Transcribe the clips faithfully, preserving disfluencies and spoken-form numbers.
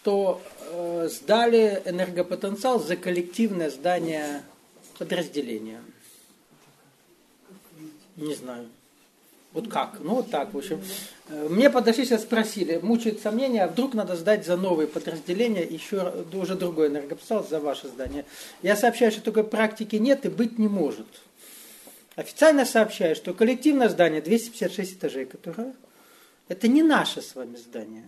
что э, сдали энергопотенциал за коллективное здание подразделения. Не знаю. Вот как? Ну вот так, в общем. Мне подошли, сейчас спросили, мучают сомнения, а вдруг надо сдать за новые подразделения еще уже другой энергопотенциал за ваше здание. Я сообщаю, что такой практики нет и быть не может. Официально сообщаю, что коллективное здание двести пятьдесят шесть этажей, которое это не наше с вами здание.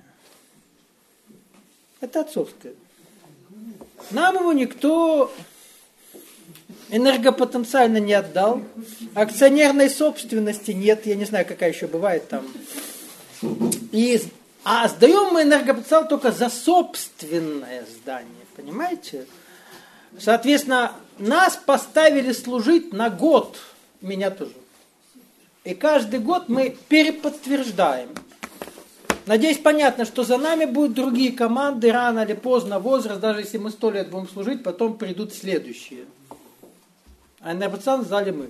Это отцовское. Нам его никто энергопотенциально не отдал. Акционерной собственности нет. Я не знаю, какая еще бывает там. И, а сдаем мы энергопотенциал только за собственное здание. Понимаете? Соответственно, нас поставили служить на год. Меня тоже. И каждый год мы переподтверждаем. Надеюсь, понятно, что за нами будут другие команды, рано или поздно, возраст, даже если мы сто лет будем служить, потом придут следующие. А энергопотенциал сдали мы.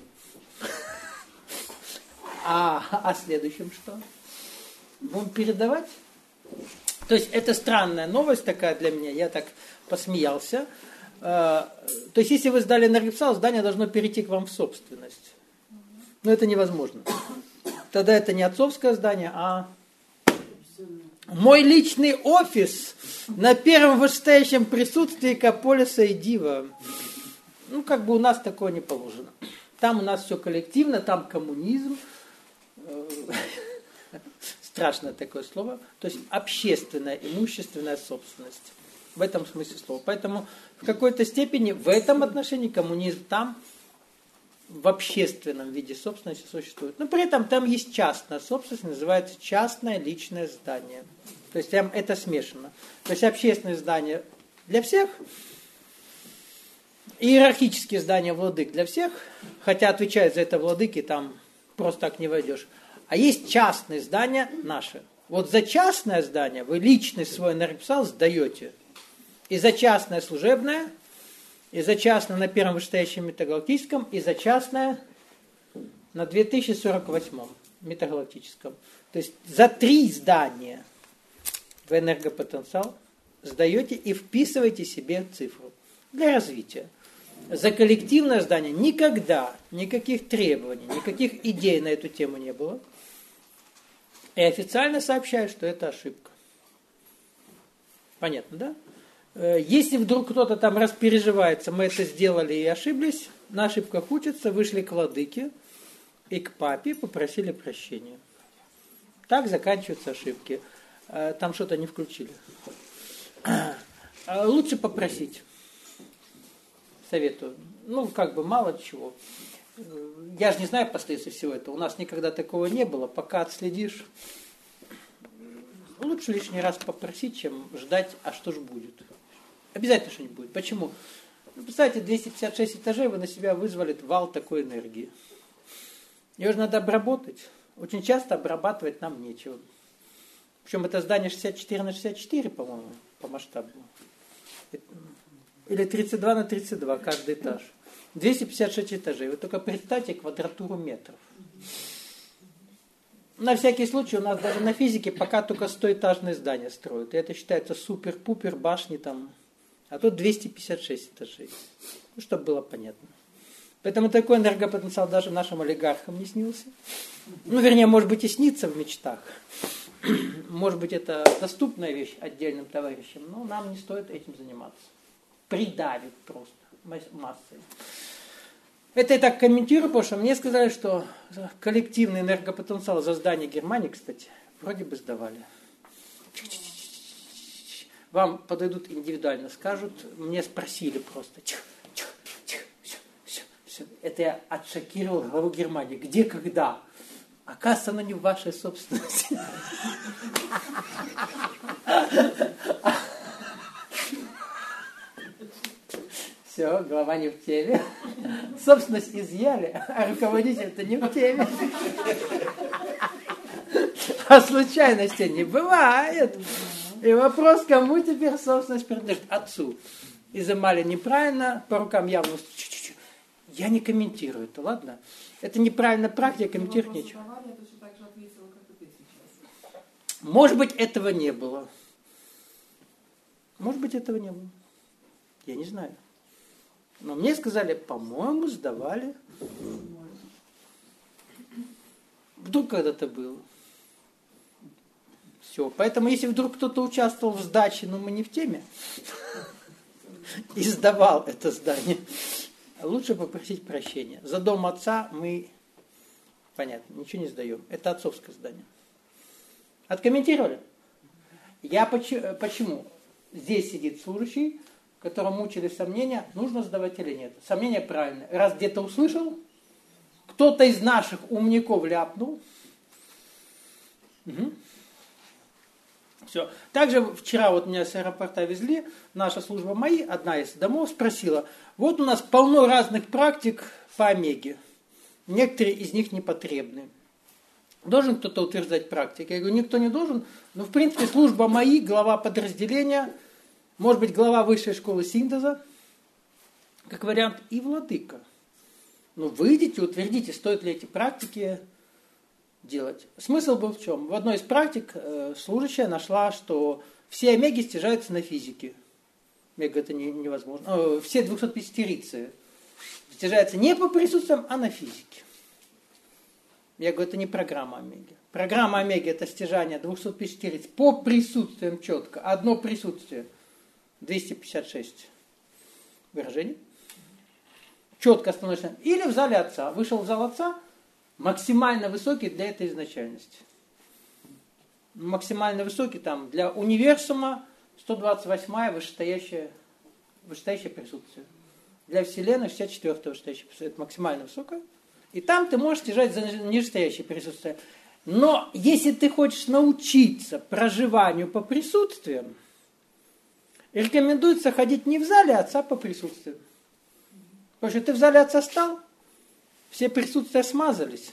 А, а следующим что? Будем передавать? То есть это странная новость такая для меня, я так посмеялся. То есть если вы сдали энергопотенциал, здание должно перейти к вам в собственность. Но это невозможно. Тогда это не отцовское здание, а мой личный офис на первом вышестоящем присутствии Каполиса и Дива. Ну, как бы у нас такое не положено. Там у нас все коллективно, там коммунизм. Страшное такое слово. То есть общественная, имущественная собственность. В этом смысле слова. Поэтому в какой-то степени в этом отношении коммунизм там в общественном виде собственности существует. Но при этом там есть частная собственность, называется частное личное здание. То есть там это смешано. То есть общественное здание для всех, иерархические здания владык для всех, хотя отвечают за это владыки, там просто так не войдешь. А есть частные здания наши. Вот за частное здание вы личный свой энергопотенциал сдаете. И за частное служебное, и за частное на первом вышестоящем метагалактическом, и за частное на две тысячи сорок восьмом метагалактическом. То есть за три здания в энергопотенциал сдаете и вписываете себе цифру для развития. За коллективное здание никогда никаких требований, никаких идей на эту тему не было. И официально сообщают, что это ошибка. Понятно, да? Если вдруг кто-то там распереживается, мы это сделали и ошиблись, на ошибках учатся, вышли к владыке и к папе, попросили прощения. Так заканчиваются ошибки. Там что-то не включили. Лучше попросить. Советую. Ну, как бы мало чего. Я же не знаю последствий всего этого. У нас никогда такого не было. Пока отследишь, лучше лишний раз попросить, чем ждать, а что ж будет. Обязательно что-нибудь будет. Почему? Ну, представьте, двести пятьдесят шесть этажей, вы на себя вызвали вал такой энергии. Ее же надо обработать. Очень часто обрабатывать нам нечего. Причем это здание шестьдесят четыре на шестьдесят четыре, по-моему, по масштабу. Или тридцать два на тридцать два каждый этаж. двести пятьдесят шесть этажей. Вы только представьте квадратуру метров. На всякий случай у нас даже на физике пока только стоэтажные здания строят. И это считается супер-пупер, башни там. А тут двести пятьдесят шесть этажей. Ну, чтобы было понятно. Поэтому такой энергопотенциал даже нашим олигархам не снился. Ну, вернее, может быть и снится в мечтах. Может быть, это доступная вещь отдельным товарищам, но нам не стоит этим заниматься. Придавит просто массой. Это я так комментирую, потому что мне сказали, что коллективный энергопотенциал за здание Германии, кстати, вроде бы сдавали. Вам подойдут индивидуально, скажут, мне спросили просто. Это я отшокировал главу Германии. Где, когда? Оказывается, оно не в вашей собственности. Все, глава не в теме. Собственность изъяли, а руководитель-то не в теме. А случайностей не бывает. И вопрос, кому теперь собственность принадлежит? Отцу. Изымали неправильно, по рукам явно. Я не комментирую это, ладно? Это неправильная практика, комментировать нечего. Может быть, этого не было. Может быть, этого не было. Я не знаю. Но мне сказали, по-моему, сдавали. Вдруг когда-то было. Все. Поэтому, если вдруг кто-то участвовал в сдаче, но мы не в теме, и сдавал это здание, лучше попросить прощения. За дом отца мы, понятно, ничего не сдаем. Это отцовское здание. Откомментировали? Я почему? почему? Здесь сидит служащий, которому мучили сомнения, нужно сдавать или нет. Сомнение правильное. Раз где-то услышал, кто-то из наших умников ляпнул. Угу. Все. Также вчера вот меня с аэропорта везли, наша служба МАИ, одна из домов, спросила, вот у нас полно разных практик по омеге. Некоторые из них непотребны. Должен кто-то утверждать практики? Я говорю, никто не должен. Но в принципе служба МАИ, глава подразделения, может быть глава высшей школы синтеза, как вариант, и владыка. Ну выйдите, утвердите, стоит ли эти практики делать. Смысл был в чем? В одной из практик э, служащая нашла, что все омеги стяжаются на физике. Омега это не, невозможно. Э, все двухсотпятидесятирицы стяжаются не по присутствиям, а на физике. Я говорю, это не программа омеги. Программа омеги это стяжание двухсотпятидесятириц по присутствиям четко. Одно присутствие. двести пятьдесят шесть выражений. Четко становишься. Или в зале отца. Вышел в зал отца, максимально высокий для этой изначальности. Максимально высокий там для универсума сто двадцать восьмое вышестоящее, вышестоящее присутствие. Для Вселенной шестьдесят четвёртое вышестоящее присутствие. Это максимально высокое. И там ты можешь стяжать за нижестоящее присутствие. Но если ты хочешь научиться проживанию по присутствиям, рекомендуется ходить не в зале отца по присутствиям. Потому что ты в зале отца стал, все присутствия смазались.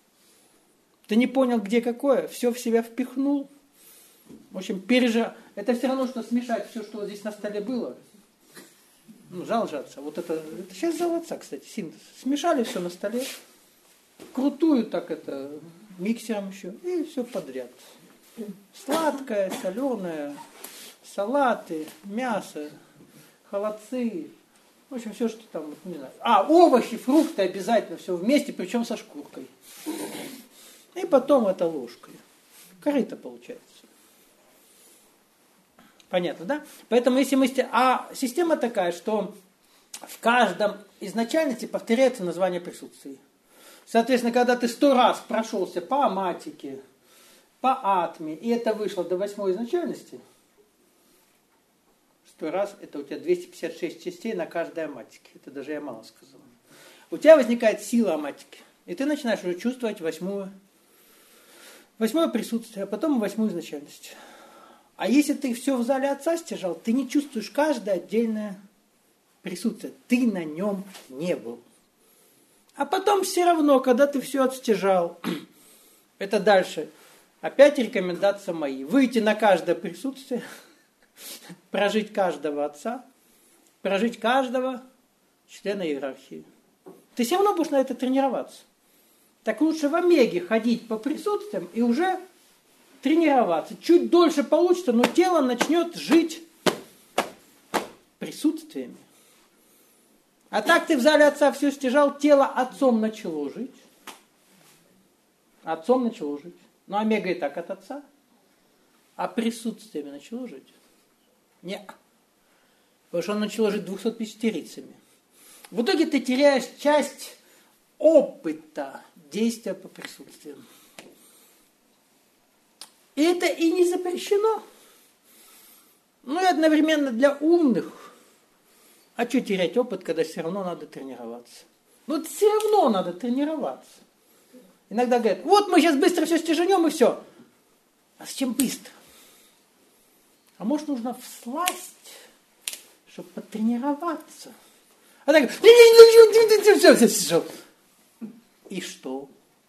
Ты не понял, где какое, все в себя впихнул. В общем, пережил. Это все равно, что смешать все, что вот здесь на столе было. Ну, зал же отца. Вот это, это сейчас зал отца, кстати, синтез. Смешали все на столе. Крутую так это, миксером еще. И все подряд. Сладкое, соленое, салаты, мясо, холодцы. В общем, все, что там, не знаю. А, овощи, фрукты обязательно, все вместе, причем со шкуркой. И потом это ложкой. Корыто получается. Понятно, да? Поэтому если мы... А система такая, что в каждом изначальности повторяется название присутствий. Соответственно, когда ты сто раз прошелся по аматике, по атме, и это вышло до восьмой изначальности, сто раз, это у тебя двести пятьдесят шесть частей на каждой аматике. Это даже я мало сказал. У тебя возникает сила аматики. И ты начинаешь уже чувствовать восьмую, восьмое присутствие, а потом восьмую изначальность. А если ты все в зале отца стяжал, ты не чувствуешь каждое отдельное присутствие. Ты на нем не был. А потом все равно, когда ты все отстяжал, это дальше. Опять рекомендация мои. Выйти на каждое присутствие, прожить каждого отца, прожить каждого члена иерархии. Ты все равно будешь на это тренироваться. Так лучше в омеге ходить по присутствиям и уже тренироваться. Чуть дольше получится, но тело начнет жить присутствиями. А так ты в зале отца все стяжал, тело отцом начало жить. Отцом начало жить. Но омега и так от отца. А присутствиями начало жить? Нет. Потому что он начало жить двухсотпятидесятирицами. В итоге ты теряешь часть опыта действия по присутствиям. И это и не запрещено. Ну и одновременно для умных. А что терять опыт, когда все равно надо тренироваться? Ну все равно надо тренироваться. Иногда говорят, вот мы сейчас быстро все стяжанем и все. А зачем быстро? А может нужно всласть, чтобы потренироваться? А так, все, все стяжал. И что?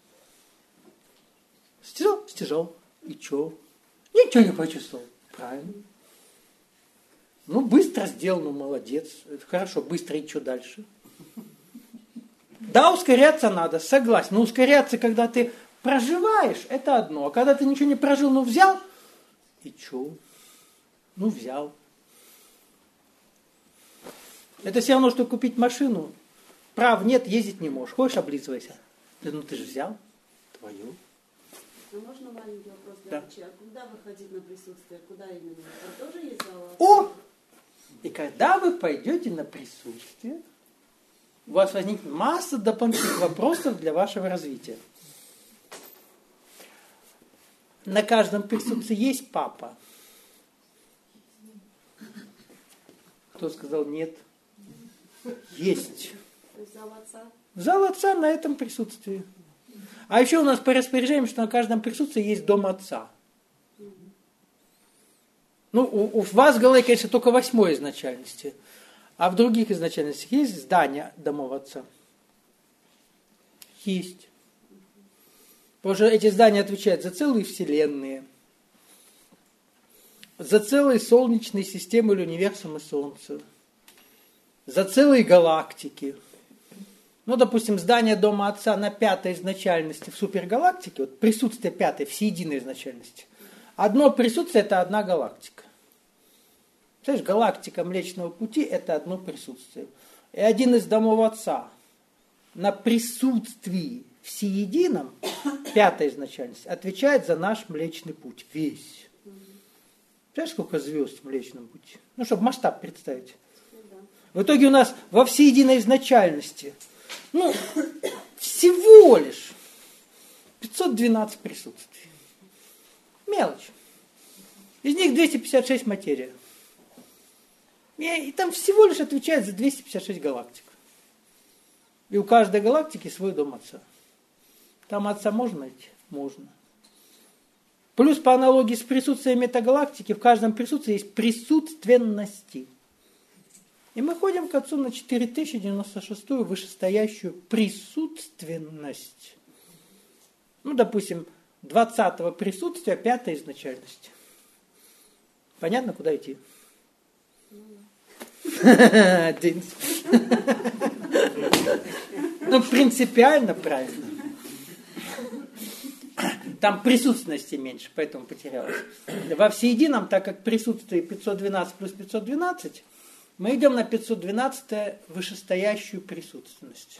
Стяжал? Стяжал. И что? Ничего не почувствовал. Правильно. Ну, быстро сделал, ну, молодец. Это хорошо, быстро, и что дальше? Да, ускоряться надо, согласен. Но ускоряться, когда ты проживаешь, это одно. А когда ты ничего не прожил, ну, взял, и что? Ну, взял. Это все равно, что купить машину. Прав нет, ездить не можешь. Хочешь, облизывайся. Да, ну ты же взял твою. А можно маленький вопрос для Да. врача? А куда выходить на присутствие? Куда именно? Там тоже есть зал? О! И когда вы пойдете на присутствие, у вас возникнет масса дополнительных вопросов для вашего развития. На каждом присутствии есть папа. Кто сказал нет? Есть. То есть зал отца? Зал отца на этом присутствии. А еще у нас по распоряжениям, что на каждом присутствии есть дом отца. Ну, у, у вас в голове, конечно, только восьмой изначальности. А в других изначальностях есть здания домов отца? Есть. Потому что эти здания отвечают за целые вселенные, за целые солнечные системы или универсумы Солнца, за целые галактики. Ну, допустим, здание дома отца на пятой изначальности в супергалактике, вот присутствие пятой, всеединой изначальности. Одно присутствие – это одна галактика. Знаешь, галактика Млечного Пути – это одно присутствие. И один из домов отца на присутствии всеедином, пятая изначальность, отвечает за наш Млечный Путь. Весь. Знаешь, сколько звезд в Млечном Пути? Ну, чтобы масштаб представить. В итоге у нас во всеединой изначальности, ну, всего лишь пятьсот двенадцать присутствий. Мелочь. Из них двести пятьдесят шесть материя. И, и там всего лишь отвечает за двести пятьдесят шесть галактик. И у каждой галактики свой дом отца. Там отца можно найти? Можно. Плюс по аналогии с присутствием метагалактики, в каждом присутствии есть присутственности. И мы ходим к отцу на четыре тысячи девяносто шестую вышестоящую присутственность. Ну, допустим, двадцатого присутствия, пятой изначальности. Понятно, куда идти? Ну, принципиально правильно. Там присутственности меньше, поэтому потерялось. Во всеедином, так как присутствие пятьсот двенадцать плюс пятьсот двенадцать, мы идем на пятьсот двенадцатую вышестоящую присутственность.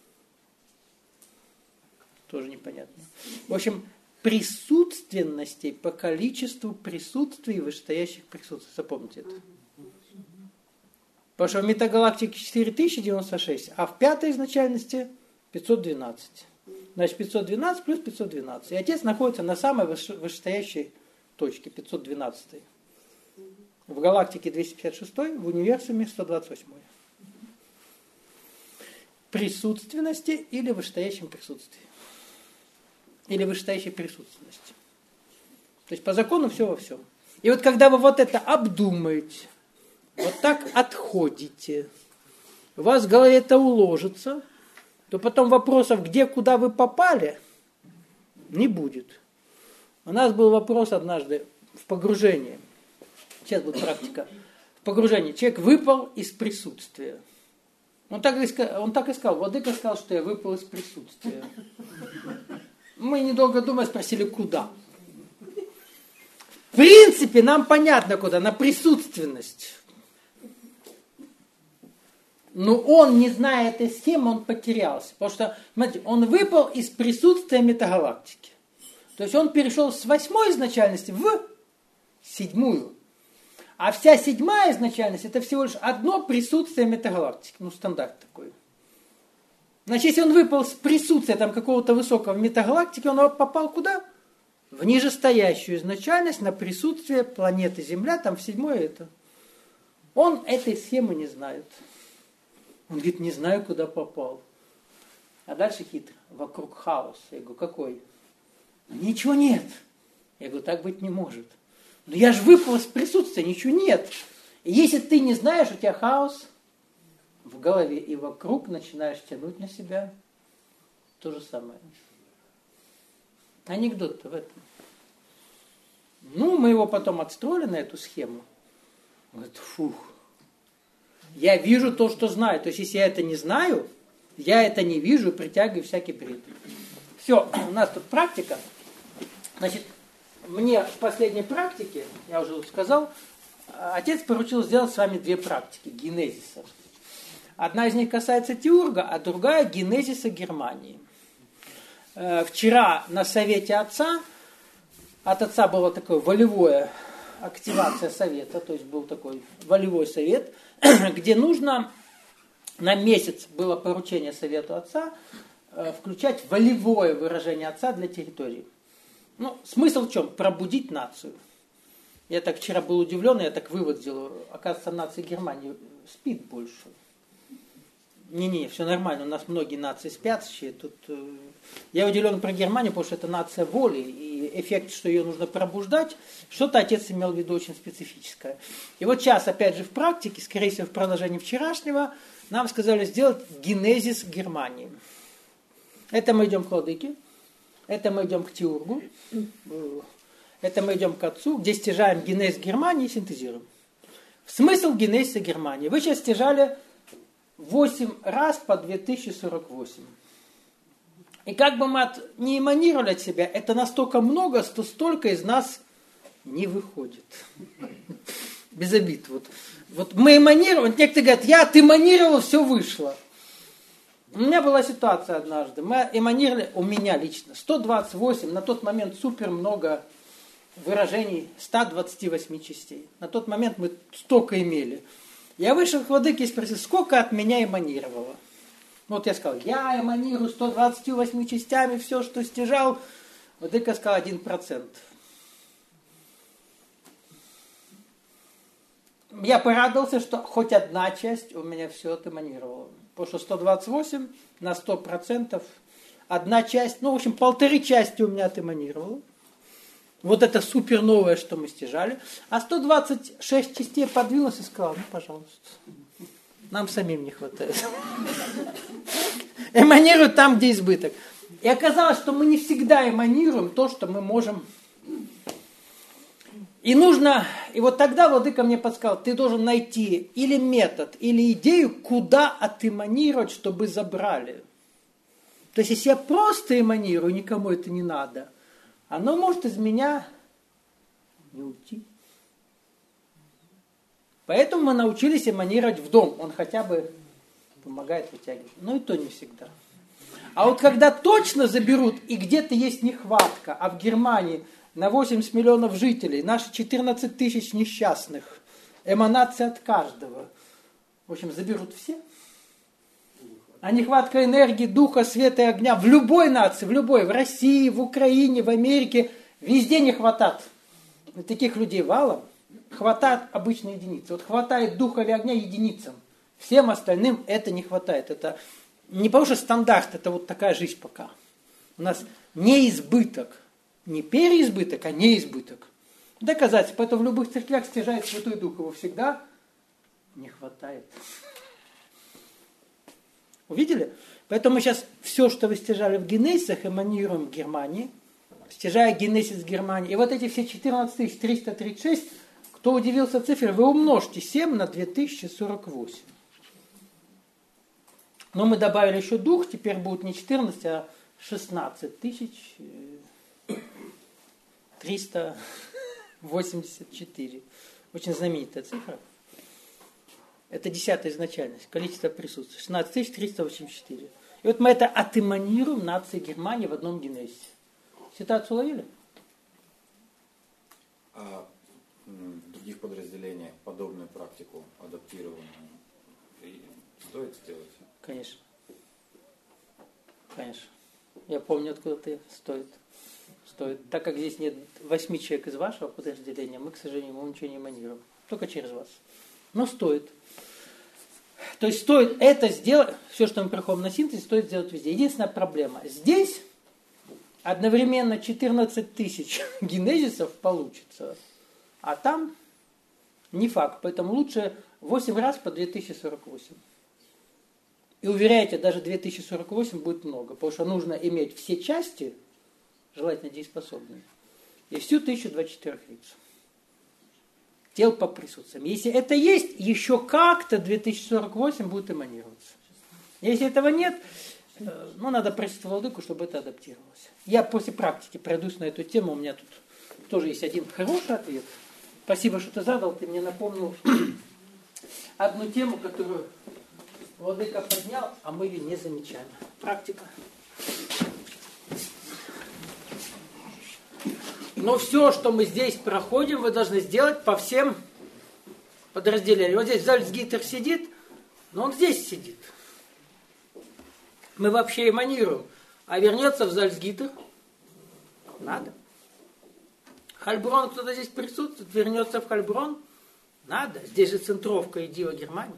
Тоже непонятно. В общем, присутственностей по количеству присутствий вышестоящих присутствий. Запомните это. Потому что в метагалактике четыре тысячи девяносто шесть, а в пятой изначальности пятьсот двенадцать. Значит, пятьсот двенадцать плюс пятьсот двенадцать. И отец находится на самой вышестоящей точке, пятьсот двенадцатой. В галактике двести пятьдесят шестой, в универсуме сто двадцать восьмой. Присутственности или вышестоящем присутствии. Или вышестоящей присутственности. То есть по закону все во всем. И вот когда вы вот это обдумаете, вот так отходите, у вас в голове это уложится, то потом вопросов, где, куда вы попали, не будет. У нас был вопрос однажды в погружении. Сейчас будет практика. В погружении. Человек выпал из присутствия. Он так и сказал, он так и сказал. Владыка сказал, что я выпал из присутствия. Мы, недолго думая, спросили, куда. В принципе, нам понятно, куда. На присутственность. Но он, не зная этой схемы, он потерялся. Потому что, смотрите, он выпал из присутствия метагалактики. То есть он перешел с восьмой изначальности в седьмую. А вся седьмая изначальность это всего лишь одно присутствие метагалактики. Ну, стандарт такой. Значит, если он выпал с присутствия там, какого-то высокого метагалактики, он попал куда? В нижестоящую изначальность на присутствие планеты Земля, там в седьмое это. Он этой схемы не знает. Он говорит, не знаю, куда попал. А дальше хитро. Вокруг хаос. Я говорю, какой? Ничего нет. Я говорю, так быть не может. Но я же выпал из присутствия, ничего нет. И если ты не знаешь, у тебя хаос в голове и вокруг, начинаешь тянуть на себя то же самое. Анекдот-то в этом. Ну, мы его потом отстроили на эту схему. Он говорит, фух. Я вижу то, что знаю. То есть, если я это не знаю, я это не вижу и притягиваю всякий бред. Все, у нас тут практика. Значит, мне в последней практике, я уже сказал, отец поручил сделать с вами две практики генезиса. Одна из них касается Теурга, а другая генезиса Германии. Вчера на совете отца, от отца была такая волевая активация совета, то есть был такой волевой совет, где нужно, на месяц было поручение совету отца, включать волевое выражение отца для территории. Ну, смысл в чем? Пробудить нацию. Я так вчера был удивлен, я так вывод сделал. Оказывается, нация Германии спит больше. Не-не, все нормально, у нас многие нации спящие. Тут, э, я удивлен про Германию, потому что это нация воли, и эффект, что ее нужно пробуждать, что-то отец имел в виду очень специфическое. И вот сейчас, опять же, в практике, скорее всего, в продолжении вчерашнего, нам сказали сделать генезис Германии. Это мы идем к владыке, это мы идем к Теургу, это мы идем к отцу, где стяжаем генез Германии и синтезируем. Смысл генезиса Германии. Вы сейчас стяжали восемь раз по две тысячи сорок восемь. И как бы мы от, не эманировали от себя, это настолько много, что столько из нас не выходит. Без обид. Вот, вот мы эманировали, некоторые говорят, я отэманировал, все вышло. У меня была ситуация однажды. Мы эманировали, у меня лично, сто двадцать восемь, на тот момент супер много выражений ста двадцати восьми частей. На тот момент мы столько имели. Я вышел к владыке и спросил, сколько от меня эманировало. Вот я сказал, я эманирую ста двадцатью восьмью частями, все, что стяжал. Владыка сказал, один процент. Я порадовался, что хоть одна часть у меня все отэманировала. Потому что сто двадцать восемь на сто процентов, одна часть, ну, в общем, полторы части у меня отэманировала. Вот это супер новое, что мы стяжали. А сто двадцать шесть частей подвинулась и сказала, ну, пожалуйста, нам самим не хватает. Эманируют там, где избыток. И оказалось, что мы не всегда эманируем то, что мы можем. И нужно, и вот тогда владыка мне подсказал, ты должен найти или метод, или идею, куда отэманировать, чтобы забрали. То есть, если я просто эманирую, никому это не надо, оно может из меня не уйти. Поэтому мы научились эманировать в дом. Он хотя бы помогает вытягивать. Но и то не всегда. А вот когда точно заберут, и где-то есть нехватка, а в Германии на восемьдесят миллионов жителей, наши четырнадцать тысяч несчастных, эманация от каждого. В общем, заберут все. А нехватка энергии, духа, света и огня в любой нации, в любой, в России, в Украине, в Америке, везде не хватает. Таких людей валом. Хватает обычной единицы. Вот хватает духа или огня единицам. Всем остальным это не хватает. Это не потому что стандарт, это вот такая жизнь пока. У нас не избыток. Не переизбыток, а неизбыток. Доказательство. Поэтому в любых церквях стяжает Святой Дух. Его всегда не хватает. Увидели? Поэтому мы сейчас все, что вы стяжали в генезисах, эманируем в Германии, стяжая генезис Германии. И вот эти все четырнадцать тысяч триста тридцать шесть, кто удивился цифре, вы умножьте семь на две тысячи сорок восемь. Но мы добавили еще дух, теперь будет не четырнадцать, а шестнадцать тысяч триста восемьдесят четыре. Очень знаменитая цифра. Это десятая изначальность, количество присутствий. шестнадцать тысяч триста восемьдесят четыре. И вот мы это отэманируем нации Германии в одном генезисе. Ситуацию уловили? А в других подразделениях подобную практику адаптированную стоит сделать? Конечно. Конечно. Я помню, откуда ты стоит. Стоит. Так как здесь нет восьми человек из вашего подразделения, мы, к сожалению, мы ничего не эманируем. Только через вас. Но стоит. То есть стоит это сделать, все, что мы приходим на синтез, стоит сделать везде. Единственная проблема. Здесь одновременно четырнадцать тысяч генезисов получится, а там не факт. Поэтому лучше восемь раз по две тысячи сорок восемь. И уверяйте, даже две тысячи сорок восемь будет много, потому что нужно иметь все части, желательно дееспособные, и всю тысячу двадцать четыре лиц. Тел по присутствиям. Если это есть, еще как-то две тысячи сорок восемь будет эманироваться. Если этого нет, ну, надо просить владыку, чтобы это адаптировалось. Я после практики пройдусь на эту тему. У меня тут тоже есть один хороший ответ. Спасибо, что ты задал. Ты мне напомнил одну тему, которую Владыка поднял, а мы ее не замечаем. Практика. Но все, что мы здесь проходим, вы должны сделать по всем подразделениям. Вот здесь Зальцгиттер сидит, но он здесь сидит. Мы вообще эманируем. А вернется в Зальцгиттер? Надо. Хальброн, кто-то здесь присутствует, вернется в Хальброн? Надо. Здесь же центровка Идива Германии.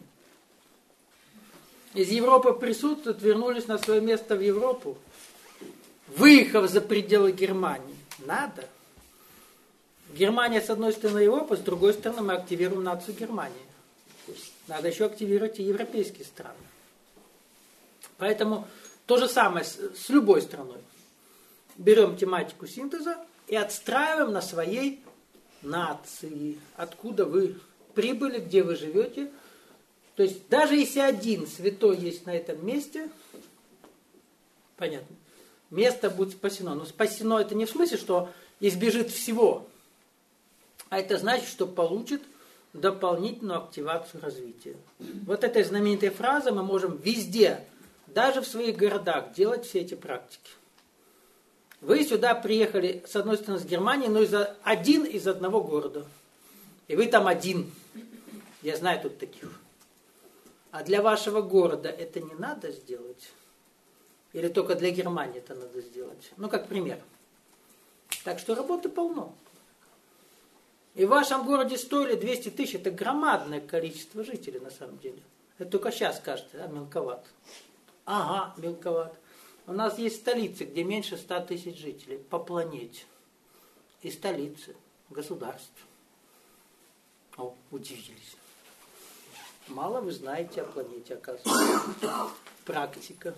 Из Европы присутствуют, вернулись на свое место в Европу. Выехав за пределы Германии. Надо. Германия, с одной стороны, Европа, с другой стороны, мы активируем нацию Германии. Надо еще активировать и европейские страны. Поэтому то же самое с, с любой страной. Берем тематику синтеза и отстраиваем на своей нации. Откуда вы прибыли, где вы живете. То есть даже если один святой есть на этом месте, понятно, место будет спасено. Но спасено это не в смысле, что избежит всего, а это значит, что получит дополнительную активацию развития. Вот этой знаменитой фразой мы можем везде, даже в своих городах, делать все эти практики. Вы сюда приехали, с одной стороны, с Германии, но из один из одного города. И вы там один. Я знаю тут таких. А для вашего города это не надо сделать? Или только для Германии это надо сделать? Ну, как пример. Так что работы полно. И в вашем городе сто или двести тысяч, это громадное количество жителей на самом деле. Это только сейчас кажется, а, мелковато. Ага, мелковато. У нас есть столицы, где меньше ста тысяч жителей по планете. И столицы, государств. О, удивились. Мало вы знаете о планете, оказывается. Практика.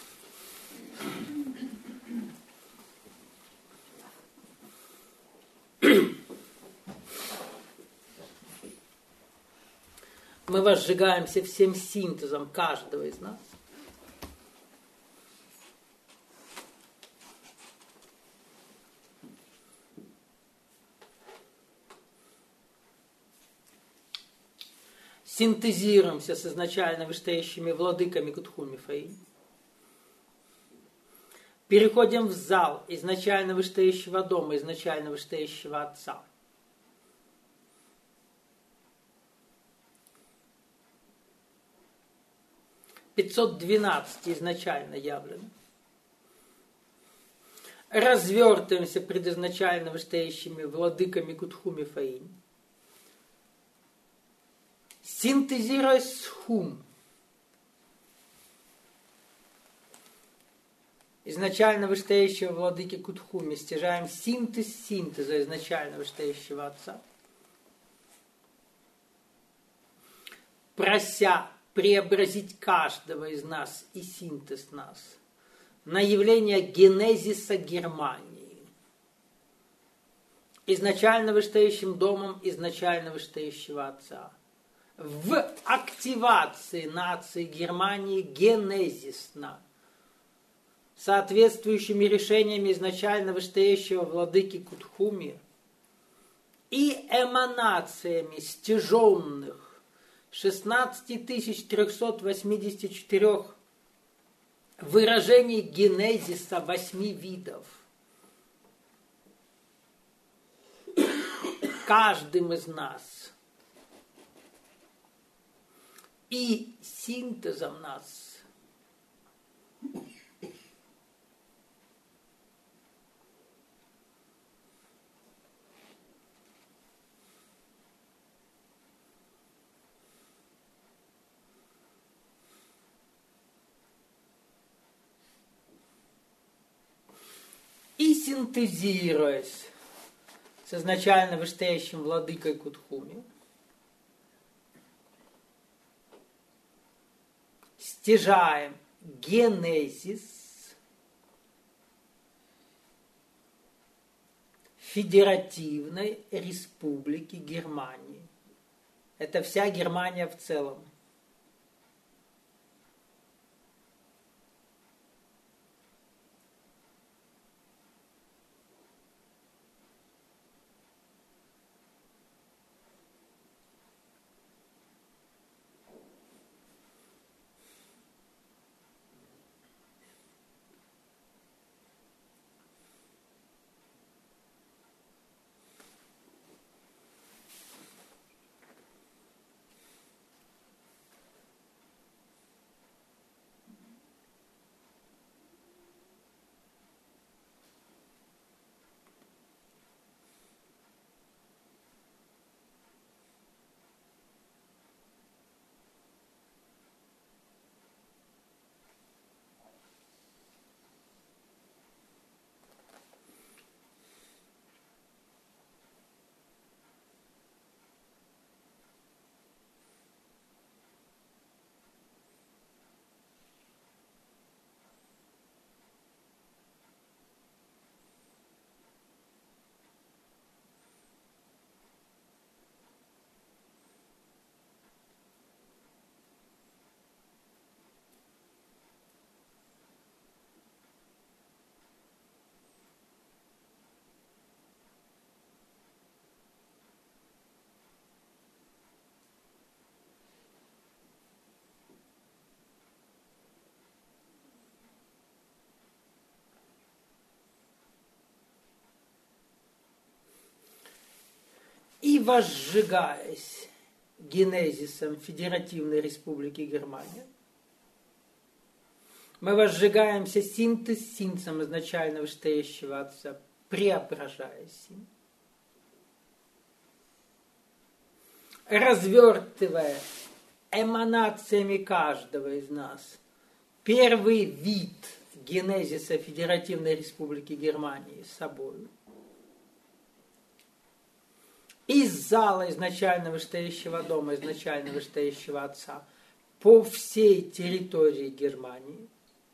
Мы возжигаемся всем синтезом каждого из нас. Синтезируемся с изначально вышестоящими владыками Кутхуми Фаи. Переходим в зал изначально вышестоящего дома, изначально вышестоящего отца. пятьсот двенадцать изначально явлено. Развертываемся пред изначально вышестоящими владыками Кутхуми Фаи. Синтезируя схум, изначально вышестоящего владыки Кутхуми, стяжаем синтез синтеза изначально вышестоящего отца, прося преобразить каждого из нас и синтез нас на явление генезиса Германии, изначально вышестоящим домом изначально вышестоящего отца, в активации нации Германии генезисно, соответствующими решениями изначально вышестоящего владыки Кутхуми и эманациями стяженных шестнадцать тысяч триста восемьдесят четыре выражений генезиса восьми видов. Каждым из нас и синтезом нас и синтезируясь с изначально вышестоящим владыкой Кутхуми, стяжаем генезис Федеративной Республики Германии. Это вся Германия в целом. и возжигаясь генезисом Федеративной Республики Германия, мы возжигаемся синтез синцем изначально вышестоящего Отца, преображаясь им, развертывая эманациями каждого из нас первый вид генезиса Федеративной Республики Германии с собой. Из зала изначально вышестоящего дома, изначально вышестоящего Отца, по всей территории Германии.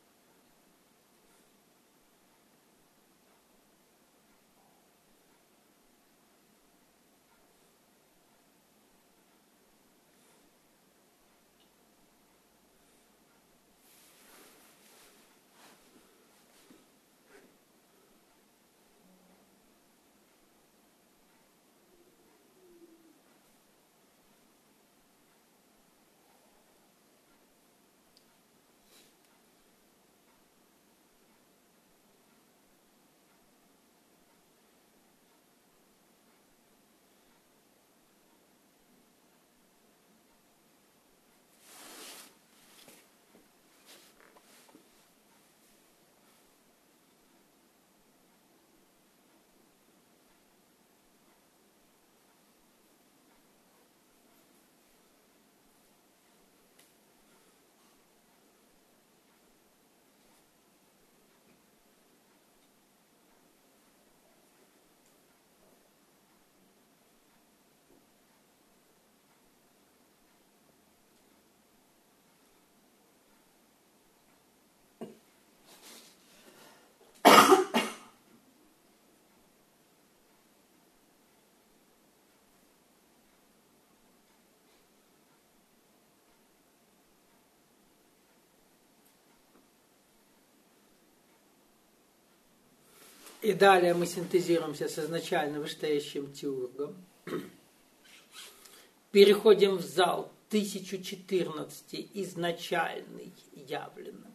И далее мы синтезируемся с изначально вышестоящим теургом. Переходим в зал тысяча четырнадцать, изначальный, явленный.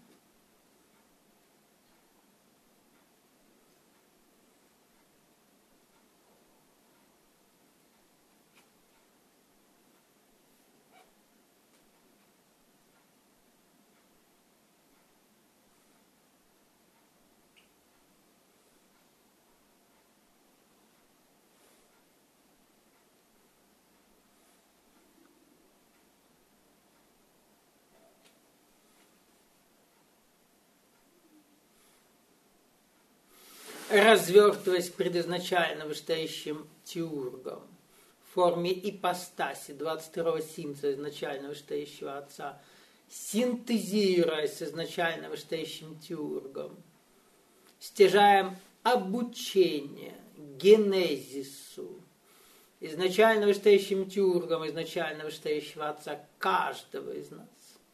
Развертываясь пред изначально вышестоящим теургом в форме ипостаси двадцать второго синца изначально вышестоящего Отца, синтезируясь с изначально вышестоящим теургом, стяжаем обучение генезису изначально вышестоящим теургом изначально вышестоящего Отца каждого из нас.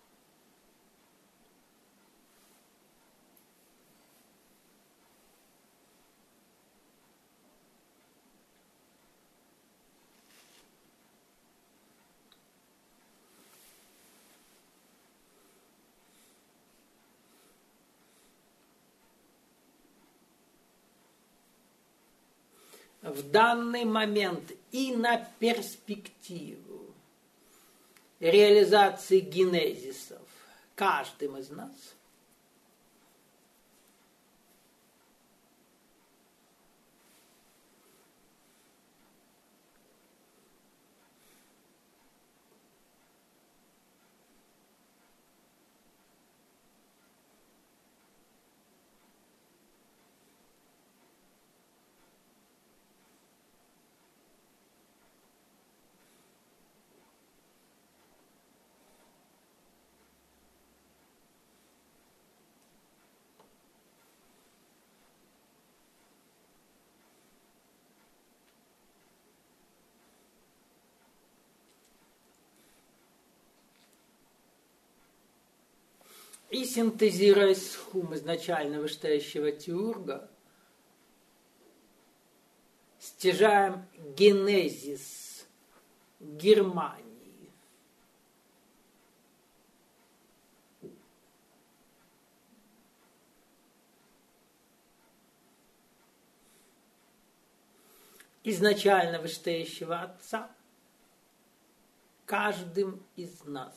В данный момент и на перспективу реализации генезисов каждым из нас и синтезируясь с хум изначально вышестоящего теурга, стяжаем генезис Германии. изначально вышестоящего Отца каждым из нас.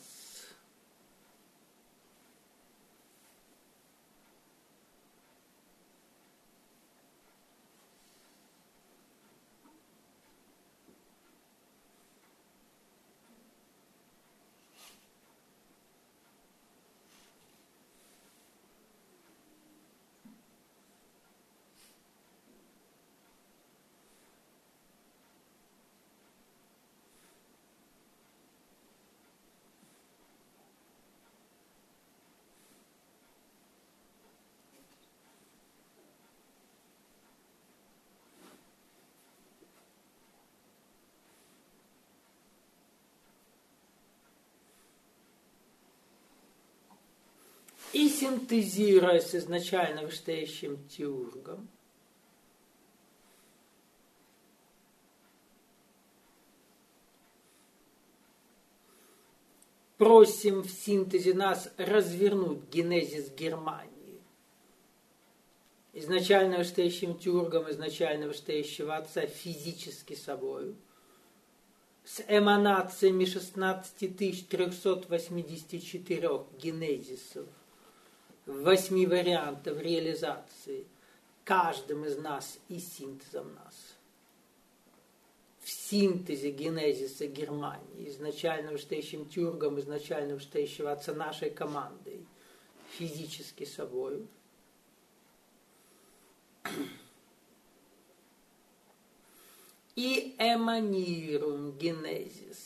И синтезируя с изначально вышестоящим теургом, просим в синтезе нас развернуть генезис Германии. Изначально вышестоящим теургом, изначально вышестоящего Отца физически собою, с эманациями шестнадцать тысяч триста восемьдесят четыре генезисов, восьми вариантов реализации, каждым из нас и синтезом нас. В синтезе генезиса Германии, изначально вышестоящим теургом, изначально вышестоящего Отца нашей командой, физически собою, и эманируем генезис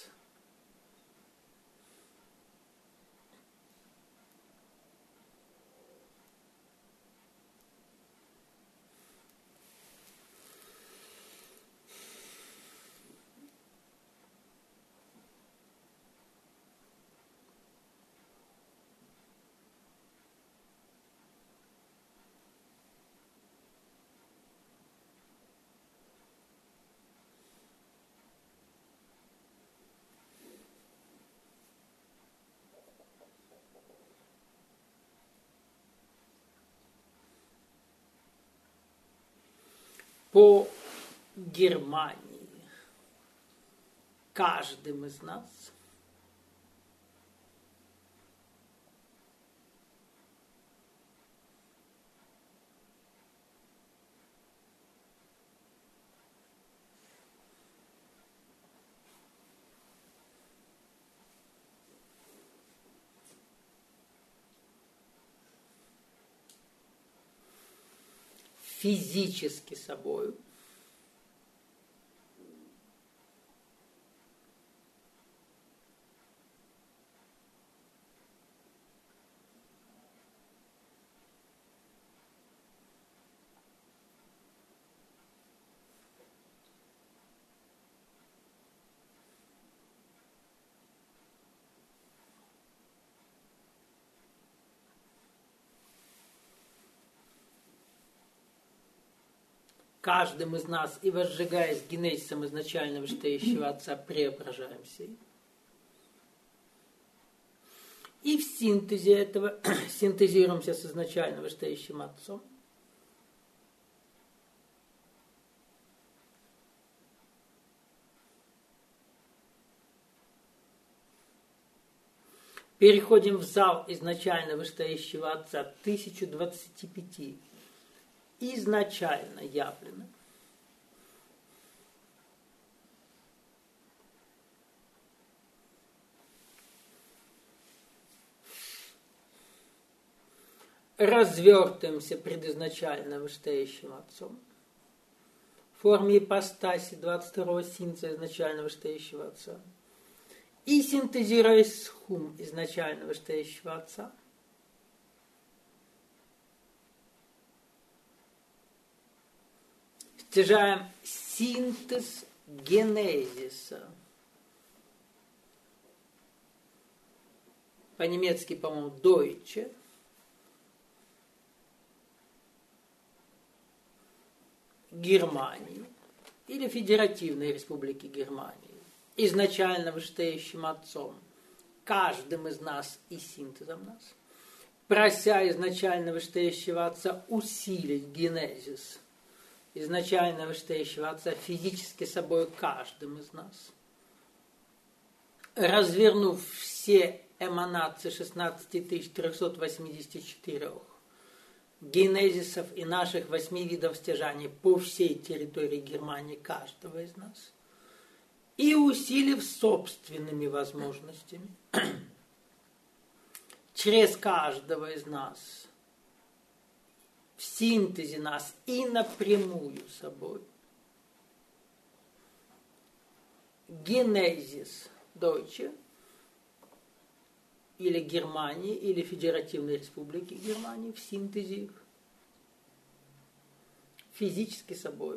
по Германии, каждым из нас, физически собою, каждым из нас и возжигаясь генезисом изначально вышестоящего Отца, преображаемся. И в синтезе этого синтезируемся с изначально вышестоящим Отцом. Переходим в зал изначально вышестоящего Отца тысяча двадцать пять. Изначально явлено. Развертываемся пред изначально вышестоящим Отцом в форме ипостаси двадцать второго синтеза изначально вышестоящего Отца и синтезируясь с хум изначально вышестоящего Отца, стяжаем синтез генезиса. По-немецки, по-моему, Deutsche. Германии или Федеративной Республики Германии, изначально вышестоящим Отцом, каждым из нас и синтезом нас, прося изначально вышестоящего Отца усилить генезис изначально вышестоящего Отца физически собой каждым из нас, развернув все эманации шестнадцать тысяч триста восемьдесят четыре генезисов и наших восьми видов стяжания по всей территории Германии каждого из нас, и усилив собственными возможностями через каждого из нас, в синтезе нас и напрямую собой. Генезис Deutsche или Германии, или Федеративной Республики Германии в синтезе их физически собой.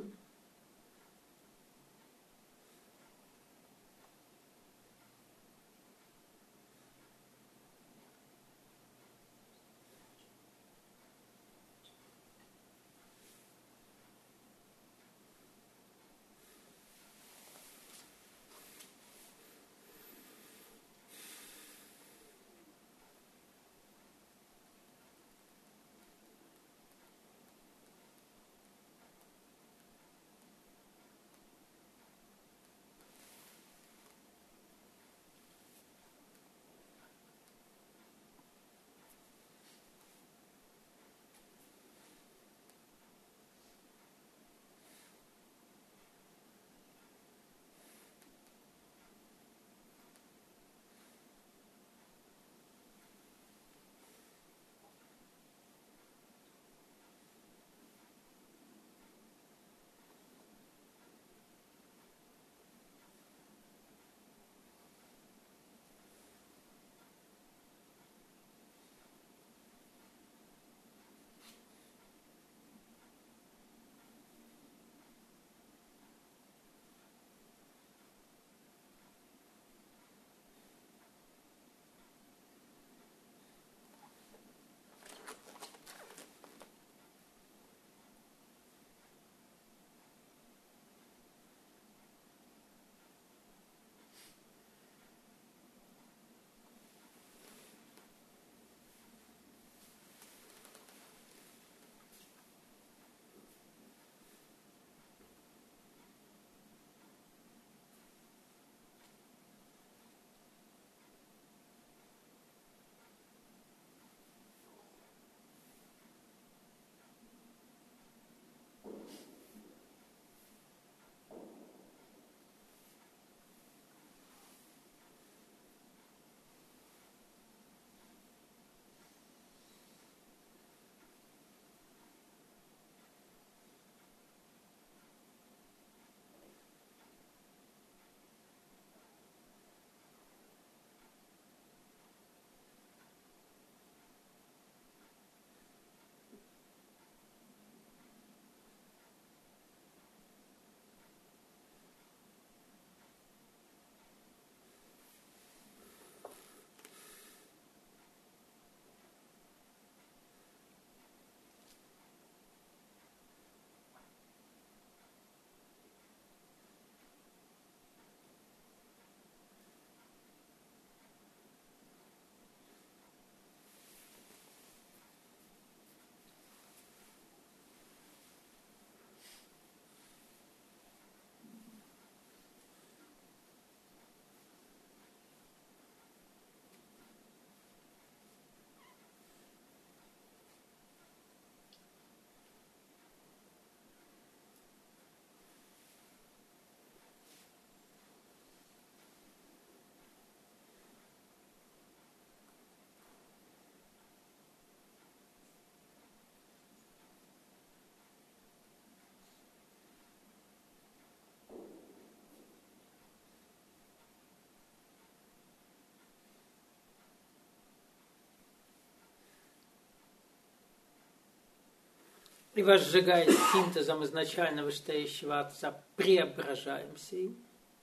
И возжигаясь синтезом изначально вышестоящего Отца, преображаемся им,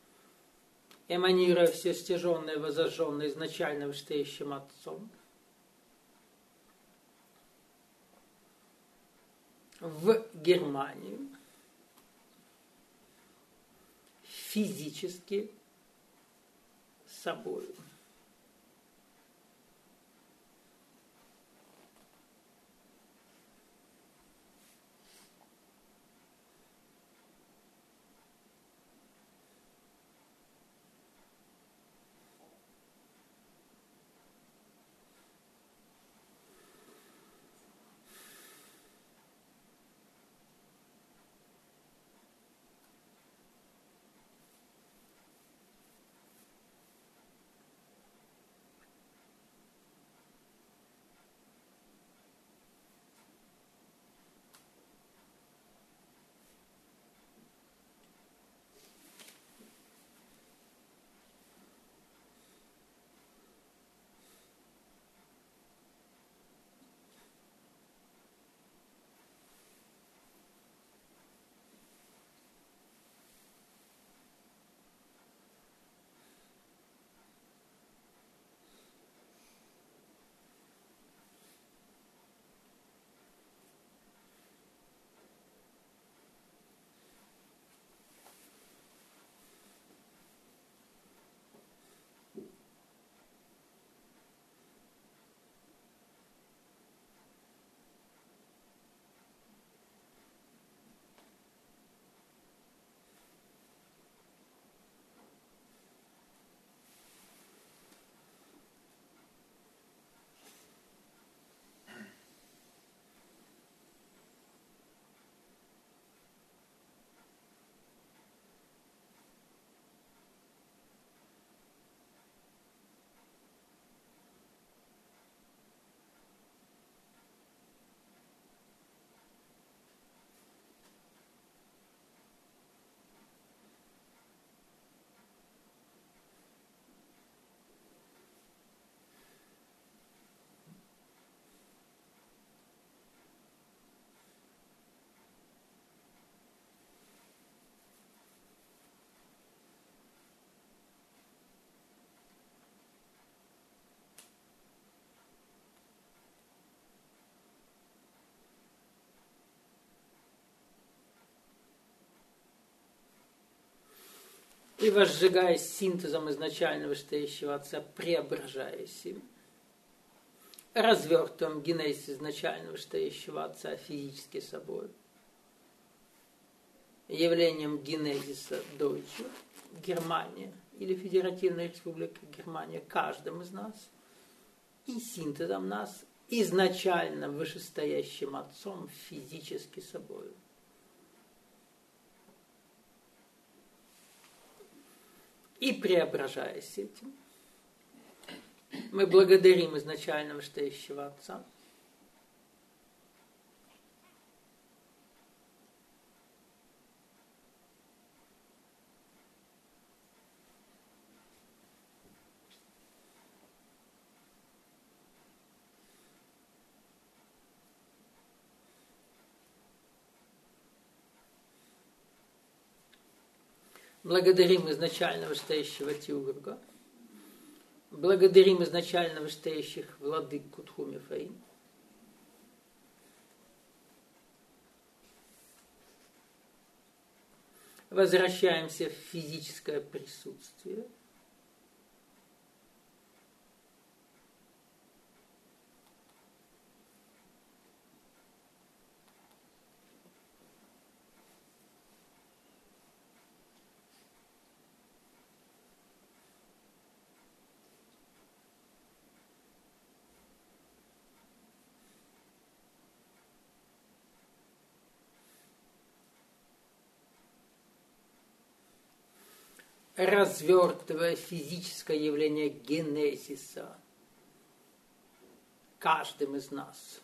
эманируя все стяженное и возожженное изначально вышестоящим Отцом, в Германию физически собою. И возжигаясь синтезом изначально вышестоящего Отца, преображаясь им, развертываем генез изначально вышестоящего Отца физически собой, явлением генезиса Deutsche, Германия или Федеративная Республика Германия, каждым из нас, и синтезом нас изначально вышестоящим Отцом физически собой. И преображаясь этим, мы благодарим изначально вышестоящего Отца, благодарим изначально вышестоящего Теурга, благодарим изначально вышестоящих владык Кутхуми Фаин, возвращаемся в физическое присутствие, развертывая физическое явление генезиса каждым из нас.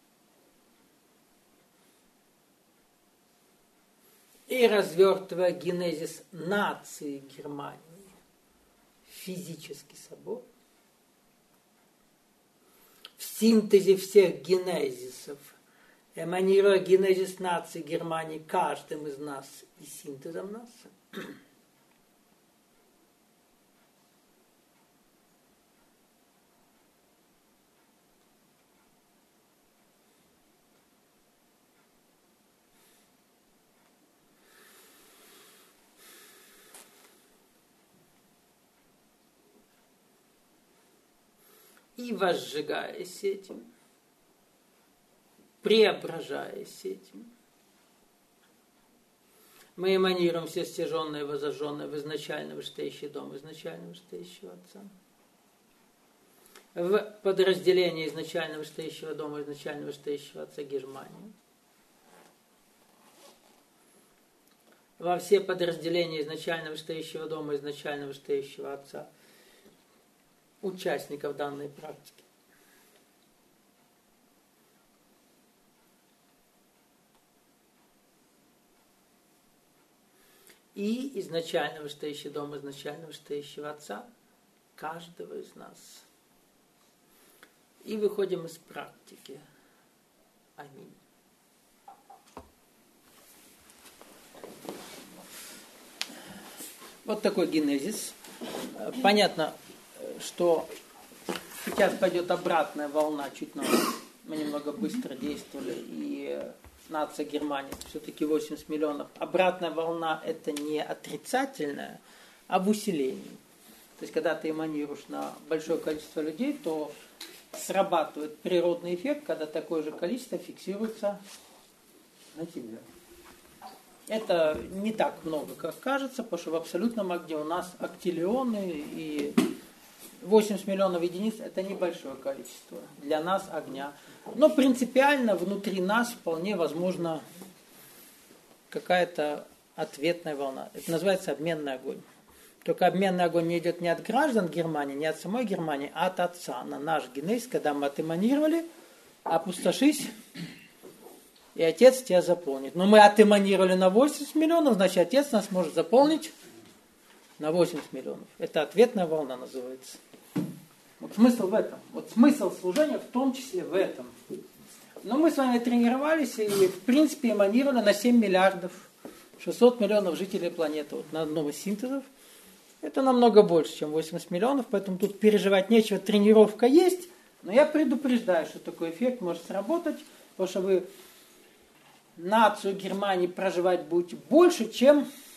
И развертывая генезис нации Германии физически собой, в синтезе всех генезисов, эманируя генезис нации Германии каждым из нас и синтезом нас, и возжигаясь этим, преображаясь этим, мы эманируем все стяженное и возожженное в изначально вышестоящий дом изначально вышестоящего Отца. В подразделении изначально вышестоящего дома изначально вышестоящего Отца Германии. Во все подразделения изначально вышестоящего дома изначально вышестоящего Отца участников данной практики. И изначально вышестоящий дом изначально вышестоящего Отца каждого из нас. И выходим из практики. Аминь. Вот такой генезис. Понятно, что сейчас пойдет обратная волна, чуть назад. Мы немного быстро действовали, и нация Германии все-таки восемьдесят миллионов. Обратная волна – это не отрицательная, а в усилении. То есть, когда ты эманируешь на большое количество людей, то срабатывает природный эффект, когда такое же количество фиксируется на тебе. Это не так много, как кажется, потому что в абсолютном огне у нас актилионы, и восемьдесят миллионов единиц – это небольшое количество для нас огня. Но принципиально внутри нас вполне возможно какая-то ответная волна. Это называется обменный огонь. Только обменный огонь не идет не от граждан Германии, не от самой Германии, а от Отца. На наш генез, когда мы отэманировали, опустошись, и Отец тебя заполнит. Но мы отэманировали на восемьдесят миллионов, значит, Отец нас может заполнить на восемьдесят миллионов. Это ответная волна называется. Вот смысл в этом. Вот смысл служения в том числе в этом. Но мы с вами тренировались и, в принципе, эманировали на семь миллиардов шестьсот миллионов жителей планеты. Вот на одном из синтезов. Это намного больше, чем восемьдесят миллионов, поэтому тут переживать нечего. Тренировка есть, но я предупреждаю, что такой эффект может сработать, потому что вы нацию Германии проживать будете больше, чем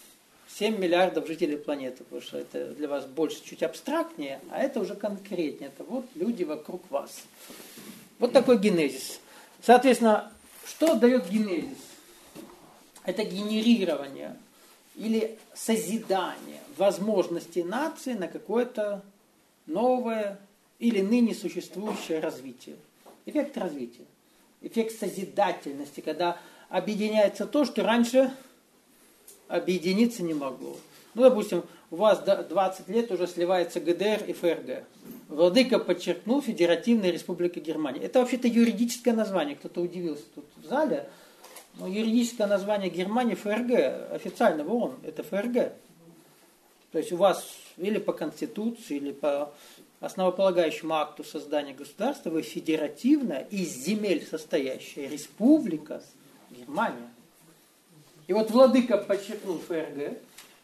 семь миллиардов жителей планеты, потому что это для вас больше, чуть абстрактнее, а это уже конкретнее. Это вот люди вокруг вас. Вот такой генезис. Соответственно, что дает генезис? Это генерирование или созидание возможностей нации на какое-то новое или ныне существующее развитие. Эффект развития. Эффект созидательности, когда объединяется то, что раньше объединиться не могло. Ну, допустим, у вас двадцать лет уже сливается ГДР и ФРГ. Владыка подчеркнул Федеративная Республика Германия. Это вообще-то юридическое название. Кто-то удивился тут в зале. Но юридическое название Германии ФРГ. Официально в ООН это ФРГ. То есть у вас или по Конституции, или по основополагающему акту создания государства вы федеративная, из земель состоящая республика Германия. И вот владыка подчеркнул ФРГ.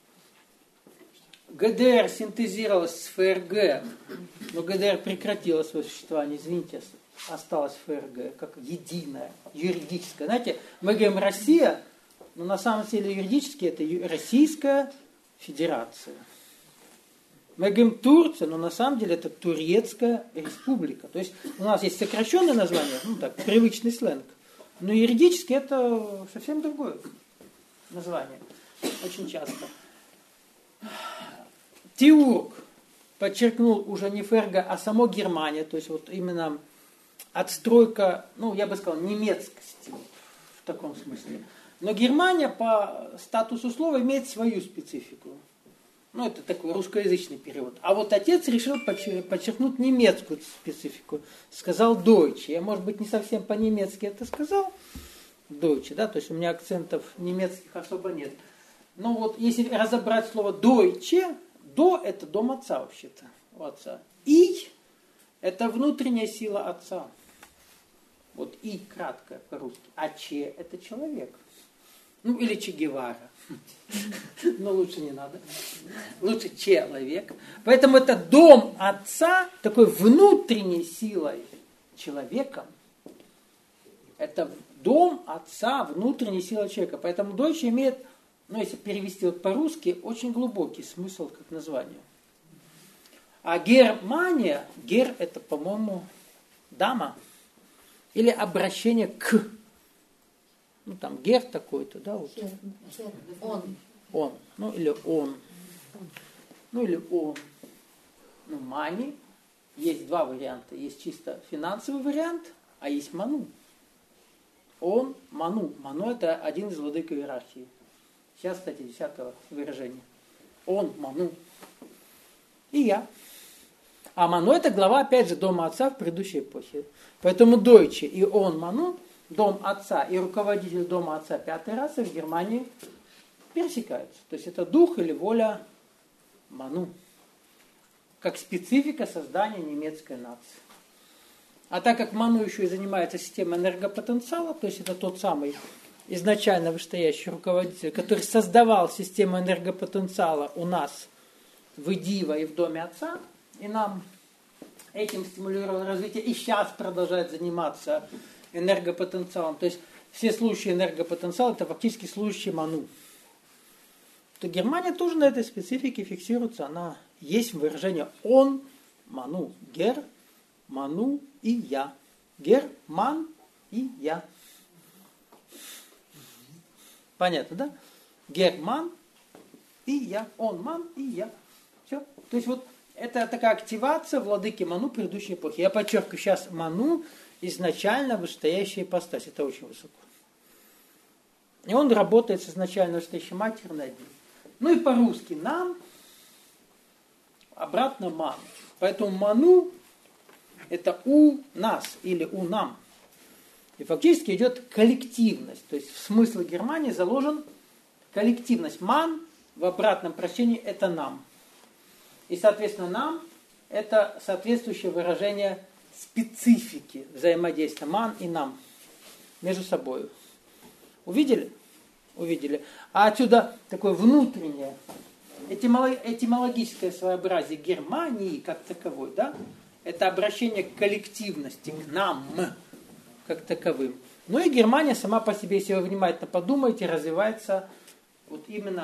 ГДР синтезировалась с ФРГ, но ГДР прекратила свое существование, извините, осталась ФРГ как единая, юридическая. Знаете, мы говорим Россия, но на самом деле юридически это Российская Федерация. Мы говорим Турция, но на самом деле это Турецкая Республика. То есть у нас есть сокращенное название, ну так, привычный сленг, но юридически это совсем другое название, очень часто. Теург подчеркнул уже не ФРГ, а само Германия, то есть вот именно отстройка, ну я бы сказал, немецкости в таком смысле. Но Германия по статусу слова имеет свою специфику. Ну это такой русскоязычный перевод. А вот отец решил подчеркнуть немецкую специфику. Сказал Deutsche. Я, может быть, не совсем по-немецки это сказал. Deutsche, да, то есть у меня акцентов немецких особо нет. Но вот если разобрать слово Deutsche, до это дом отца вообще-то, у отца. И это внутренняя сила отца. Вот и кратко по-русски. А че это человек. Ну или Че Гевара. Но лучше не надо. Лучше человек. Поэтому это дом отца такой внутренней силой человека. Это дом отца, внутренней силой человека. Поэтому Deutsche имеет, ну если перевести вот по-русски, очень глубокий смысл как название. А Германия, гер это, по-моему, дама. Или обращение к. Ну там гер такой-то, да? Вот. Он. Он. Ну или он. Ну или он. Ну мани. Есть два варианта. Есть чисто финансовый вариант, а есть ману. Он, ману. Ману это один из владык иерархии. Сейчас, кстати, десятого выражения. Он, ману. И я. А ману это глава, опять же, дома отца в предыдущей эпохе. Поэтому Deutsche и он, ману, дом отца и руководитель дома отца пятой расы в Германии пересекаются. То есть это дух или воля ману. Как специфика создания немецкой нации. А так как ману еще и занимается системой энергопотенциала, то есть это тот самый изначально вышестоящий руководитель, который создавал систему энергопотенциала у нас в Идива и в доме отца, и нам этим стимулировал развитие, и сейчас продолжает заниматься энергопотенциалом. То есть все служащие энергопотенциала это фактически служащие ману. То Германия тоже на этой специфике фиксируется. Она есть выражение он, ману, гер, ману и я. Гер, ман и я. Понятно, да? Герман и я. Он, ман и я. Все. То есть вот это такая активация владыки ману предыдущей эпохи. Я подчеркиваю, сейчас ману изначально вышестоящая ипостась. Это очень высоко. И он работает с изначально вышестоящей матерью один. Ну и по-русски нам, обратно ман. Поэтому ману это у нас или у нам. И фактически идет коллективность. То есть в смысле Германии заложен коллективность. Ман в обратном прочтении это нам. И соответственно нам это соответствующее выражение специфики взаимодействия. Ман и нам между собой. Увидели? Увидели. А отсюда такое внутреннее, этимологическое своеобразие Германии как таковой, да? Это обращение к коллективности, к нам как таковым. Ну и Германия сама по себе, если вы внимательно подумаете, развивается вот именно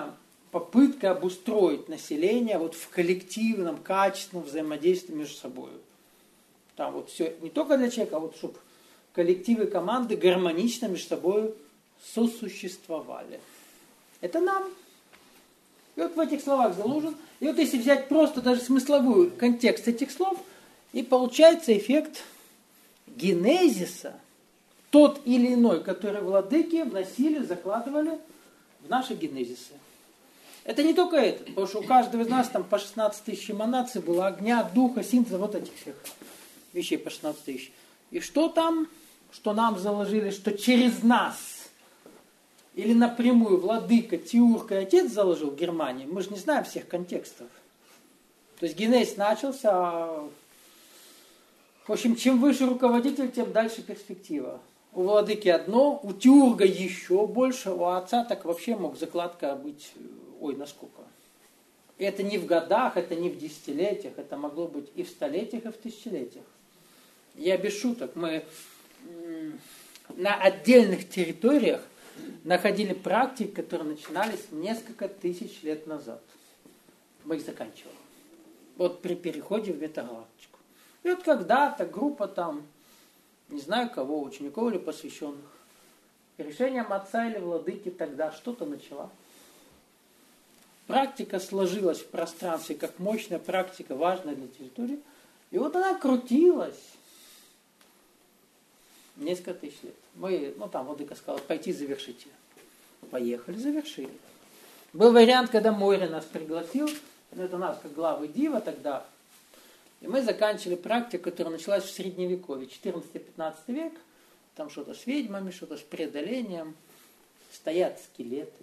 попытка обустроить население вот в коллективном, качественном взаимодействии между собой. Там вот все не только для человека, а вот чтобы коллективы, команды гармонично между собой сосуществовали. Это нам. И вот в этих словах заложен. И вот если взять просто даже смысловой контекст этих слов, и получается эффект генезиса, тот или иной, который владыки вносили, закладывали в наши генезисы. Это не только это, потому что у каждого из нас там по шестнадцать тысяч эманаций было огня, духа, синтеза, вот этих всех вещей по шестнадцать тысяч. И что там, что нам заложили, что через нас, или напрямую владыка, теург и отец заложил в Германии, мы же не знаем всех контекстов. То есть генез начался, в общем, чем выше руководитель, тем дальше перспектива. У владыки одно, у теурга еще больше, у отца так вообще мог закладка быть, ой, насколько. И это не в годах, это не в десятилетиях, это могло быть и в столетиях, и в тысячелетиях. Я без шуток, мы на отдельных территориях находили практики, которые начинались несколько тысяч лет назад. Мы их заканчивали. Вот при переходе в метагалактику. И вот когда-то группа там, не знаю кого, учеников или посвященных, решением отца или владыки тогда что-то начала. Практика сложилась в пространстве как мощная практика, важная для территории. И вот она крутилась несколько тысяч лет. Мы, ну там владыка сказал, пойти завершите. Поехали, завершили. Был вариант, когда Мойри нас пригласил, ну, это нас как главы Дива тогда. И мы заканчивали практику, которая началась в Средневековье, четырнадцатый-пятнадцатый век. Там что-то с ведьмами, что-то с преодолением. Стоят скелеты.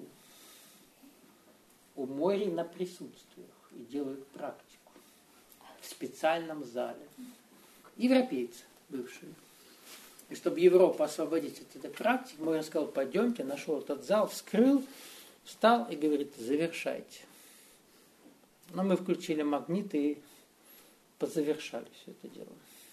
У Мойри на присутствиях и делают практику. В специальном зале. Европейцы бывшие. И чтобы Европу освободить от этой практики, Мойри сказал, пойдемте, нашел этот зал, вскрыл, встал и говорит, завершайте. Но мы включили магниты и позавершали все это дело.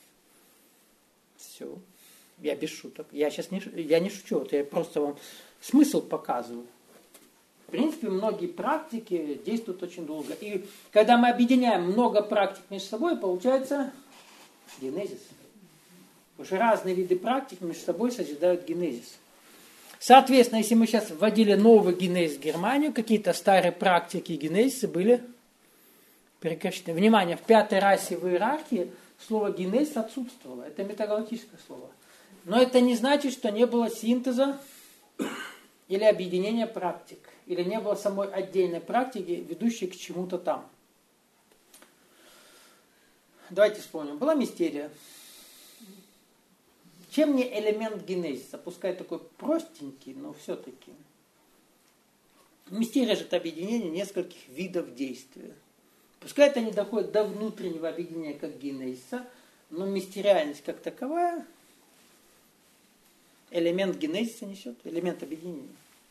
Все. Я без шуток. Я сейчас не, я не шучу, вот я просто вам смысл показываю. В принципе, многие практики действуют очень долго. И когда мы объединяем много практик между собой, получается генезис. Потому что разные виды практик между собой созидают генезис. Соответственно, если мы сейчас вводили новый генезис в Германию, какие-то старые практики и генезисы были прекращены. Внимание, в пятой расе в иерархии слово генезис отсутствовало. Это метагалактическое слово. Но это не значит, что не было синтеза или объединения практик. Или не было самой отдельной практики, ведущей к чему-то там. Давайте вспомним. Была мистерия. Чем не элемент генезиса? Пускай такой простенький, но все-таки. Мистерия же это объединение нескольких видов действия. Пускай это не доходит до внутреннего объединения как генезиса, но мистериальность как таковая элемент генезиса несет, элемент объединения.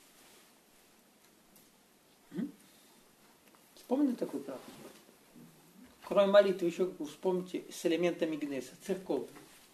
Вспомнили такую практику? Кроме молитвы еще вспомните с элементами генезиса, церковь.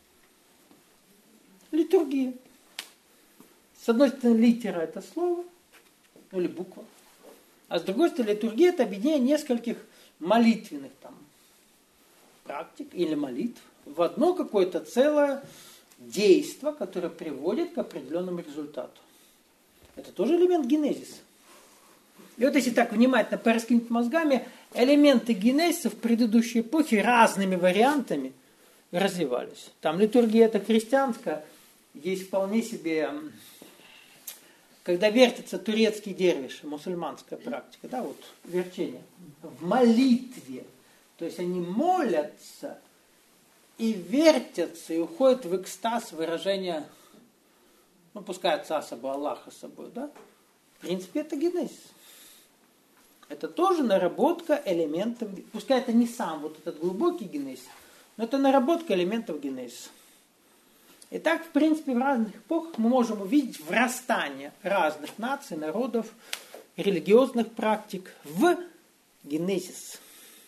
Литургия. С одной стороны, литера это слово, ну или буква. А с другой стороны, литургия это объединение нескольких молитвенных там практик или молитв в одно какое-то целое действие, которое приводит к определенному результату. Это тоже элемент генезиса. И вот если так внимательно пораскинуть мозгами, элементы генезиса в предыдущей эпохе разными вариантами развивались. Там литургия это христианская, есть вполне себе, когда вертятся турецкие дервиши, мусульманская практика, да, вот верчение, в молитве. То есть они молятся и вертятся, и уходят в экстаз выражения, ну пускай отца собой, Аллаха собой, да. В принципе, это генезис. Это тоже наработка элементов, пускай это не сам вот этот глубокий генезис, но это наработка элементов генезиса. И так, в принципе, в разных эпохах мы можем увидеть врастание разных наций, народов, религиозных практик в генезис.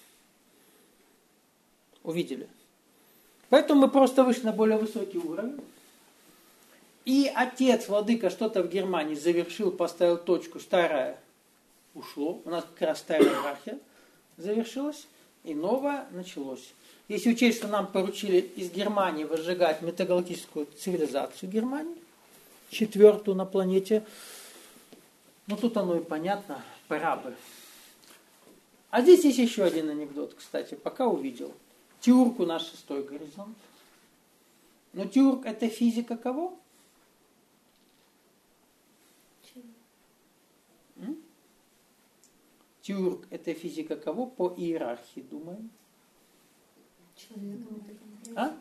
Увидели? Поэтому мы просто вышли на более высокий уровень. И отец, владыка, что-то в Германии завершил, поставил точку, старая ушло. У нас как раз старая иерархия завершилась, и новое началось. Если учесть, что нам поручили из Германии возжигать метагалактическую цивилизацию Германии, четвертую на планете, ну тут оно и понятно, пора бы. А здесь есть еще один анекдот, кстати, пока увидел. Теург у нас шестой горизонт. Но Теург это физика кого? М? Теург это физика кого по иерархии, думаем? Человека. А?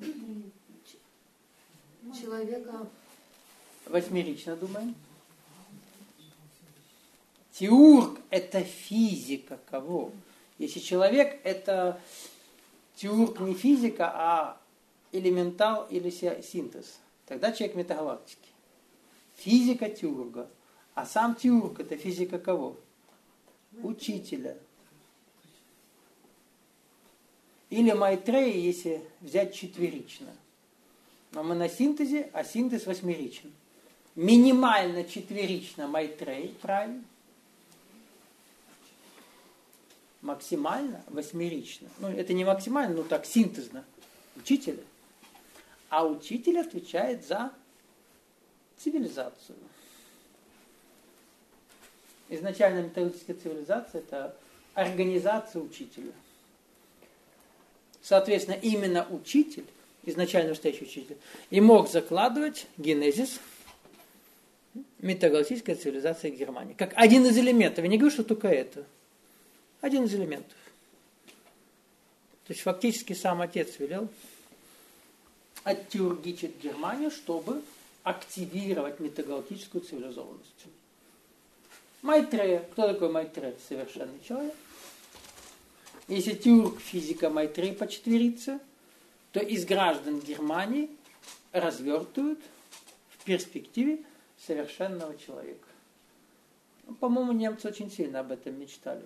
Человека. Восьмерично думаем. Теург это физика кого? Если человек это теург не физика, а элементал или синтез, тогда человек метагалактики. Физика теурга. А сам теург это физика кого? Учителя. Или Майтрея, если взять четверично. Но мы на синтезе, а синтез восьмеричен. Минимально четверично Майтрея, правильно? Максимально восьмерично. Ну, это не максимально, но так синтезно. Учителя. А учитель отвечает за цивилизацию. Изначально металлическая цивилизация – это организация учителя. Соответственно, именно учитель, изначально настоящий учитель, и мог закладывать генезис метагалактической цивилизации Германии. Как один из элементов. Я не говорю, что только это. Один из элементов. То есть фактически сам отец велел оттеургичить Германию, чтобы активировать метагалактическую цивилизованность. Майтрея. Кто такой Майтрея? Совершенный человек. Если теург физика Майтрея почетверится, то из граждан Германии развертывают в перспективе совершенного человека. Ну, по-моему, немцы очень сильно об этом мечтали.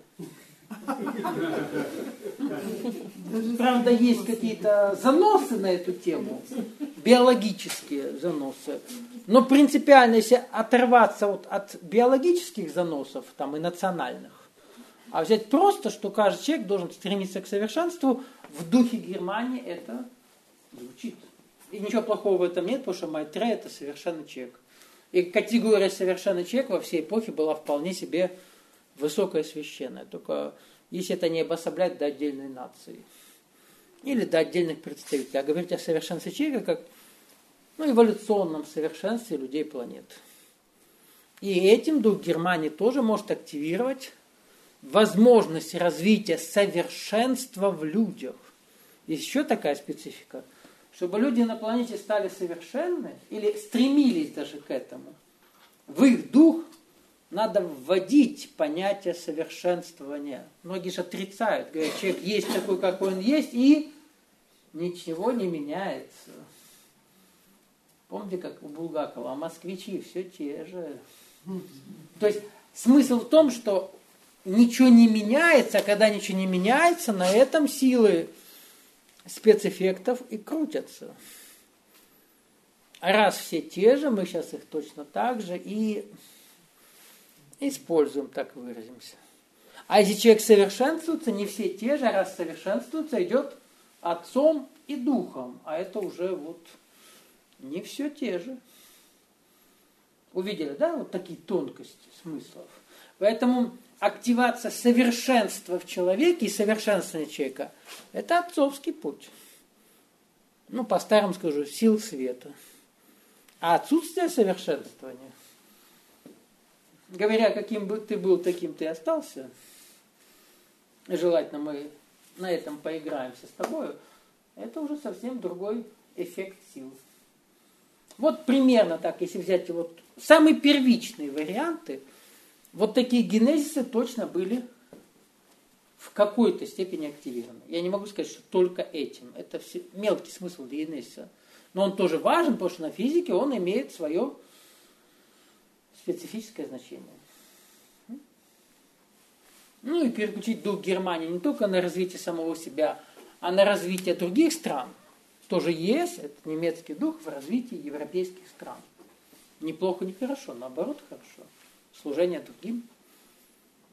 Правда, есть какие-то заносы на эту тему, биологические заносы. Но принципиально, если оторваться вот от биологических заносов там, и национальных, а взять просто, что каждый человек должен стремиться к совершенству, в духе Германии это звучит. И ничего плохого в этом нет, потому что Майтрея это совершенный человек. И категория совершенный человек во всей эпохе была вполне себе высокая священная. Только если это не обособлять до отдельной нации. Или до отдельных представителей. А говорить о совершенстве человека как ну, эволюционном совершенстве людей планеты. И этим дух Германии тоже может активировать возможность развития совершенства в людях. Есть еще такая специфика. Чтобы люди на планете стали совершенны, или стремились даже к этому, в их дух надо вводить понятие совершенствования. Многие же отрицают, говорят, человек есть такой, какой он есть, и ничего не меняется. Помните, как у Булгакова, а москвичи все те же. То есть смысл в том, что ничего не меняется, а когда ничего не меняется, на этом силы спецэффектов и крутятся. А раз все те же, мы сейчас их точно так же и используем, так выразимся. А если человек совершенствуется, не все те же, а раз совершенствуется, идет отцом и духом. А это уже вот не все те же. Увидели, да, вот такие тонкости смыслов. Поэтому активация совершенства в человеке и совершенствование человека – это отцовский путь. Ну, по-старому скажу, сил света. А отсутствие совершенствования, говоря, каким бы ты был, таким ты остался, желательно мы на этом поиграемся с тобой, это уже совсем другой эффект сил. Вот примерно так, если взять вот самые первичные варианты, вот такие генезисы точно были в какой-то степени активированы. Я не могу сказать, что только этим. Это все, мелкий смысл генезиса. Но он тоже важен, потому что на физике он имеет свое специфическое значение. Ну и переключить дух Германии не только на развитие самого себя, а на развитие других стран. Тоже есть, это немецкий дух в развитии европейских стран. Неплохо, не хорошо, наоборот хорошо. Служение другим.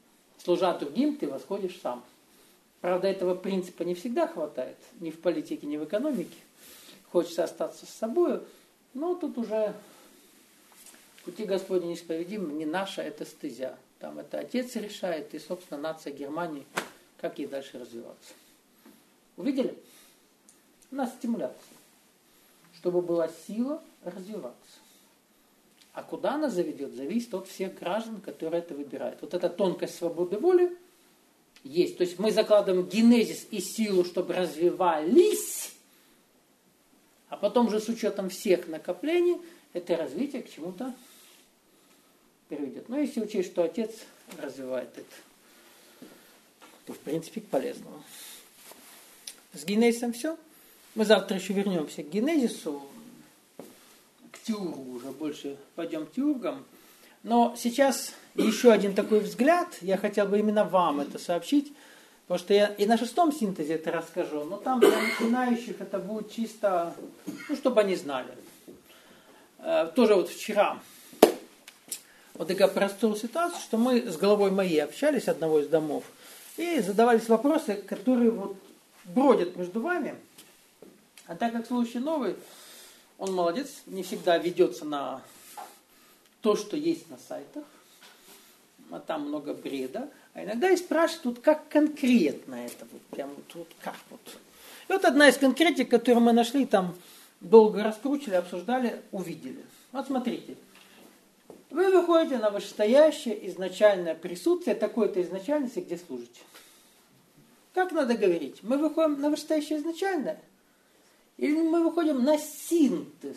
служа другим, ты восходишь сам. Правда, этого принципа не всегда хватает, ни в политике, ни в экономике. Хочется остаться с собой, но тут уже пути Господни неисповедимы, не наша это стезя. Там это Отец решает, и, собственно, нация Германии, как ей дальше развиваться. Увидели? У нас стимуляция, чтобы была сила развиваться. А куда она заведет, зависит от всех граждан, которые это выбирают. Вот эта тонкость свободы воли есть. То есть мы закладываем генезис и силу, чтобы развивались, а потом же с учетом всех накоплений это развитие к чему-то приведет. Но если учесть, что Отец развивает это, то в принципе к полезному. С генезисом все. Мы завтра еще вернемся к генезису, к теургу уже, больше пойдем теургам. Но сейчас еще один такой взгляд, я хотел бы именно вам это сообщить, потому что я и на шестом синтезе это расскажу, но там для начинающих это будет чисто, ну, чтобы они знали. Тоже вот вчера вот такая простая ситуация, что мы с головой моей общались, одного из домов, и задавались вопросы, которые вот бродят между вами. А так как случай новый, он молодец, не всегда ведется на то, что есть на сайтах, а там много бреда. А иногда и спрашивают, вот как конкретно это, вот прям вот, вот как вот. И вот одна из конкретик, которую мы нашли, там долго раскручивали, обсуждали, увидели. Вот смотрите. Вы выходите на вышестоящее изначальное присутствие такой-то изначальности, где служите. Как надо говорить? Мы выходим на вышестоящее изначальное? Или мы выходим на синтез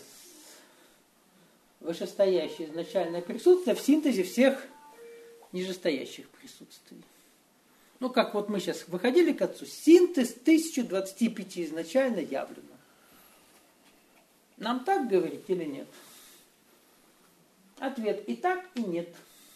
вышестоящее изначальное присутствие в синтезе всех нижестоящих присутствий? Ну, как вот мы сейчас выходили к Отцу, синтез тысяча двадцать пять изначально явлено. Нам так говорить или нет? Ответ и так, и нет.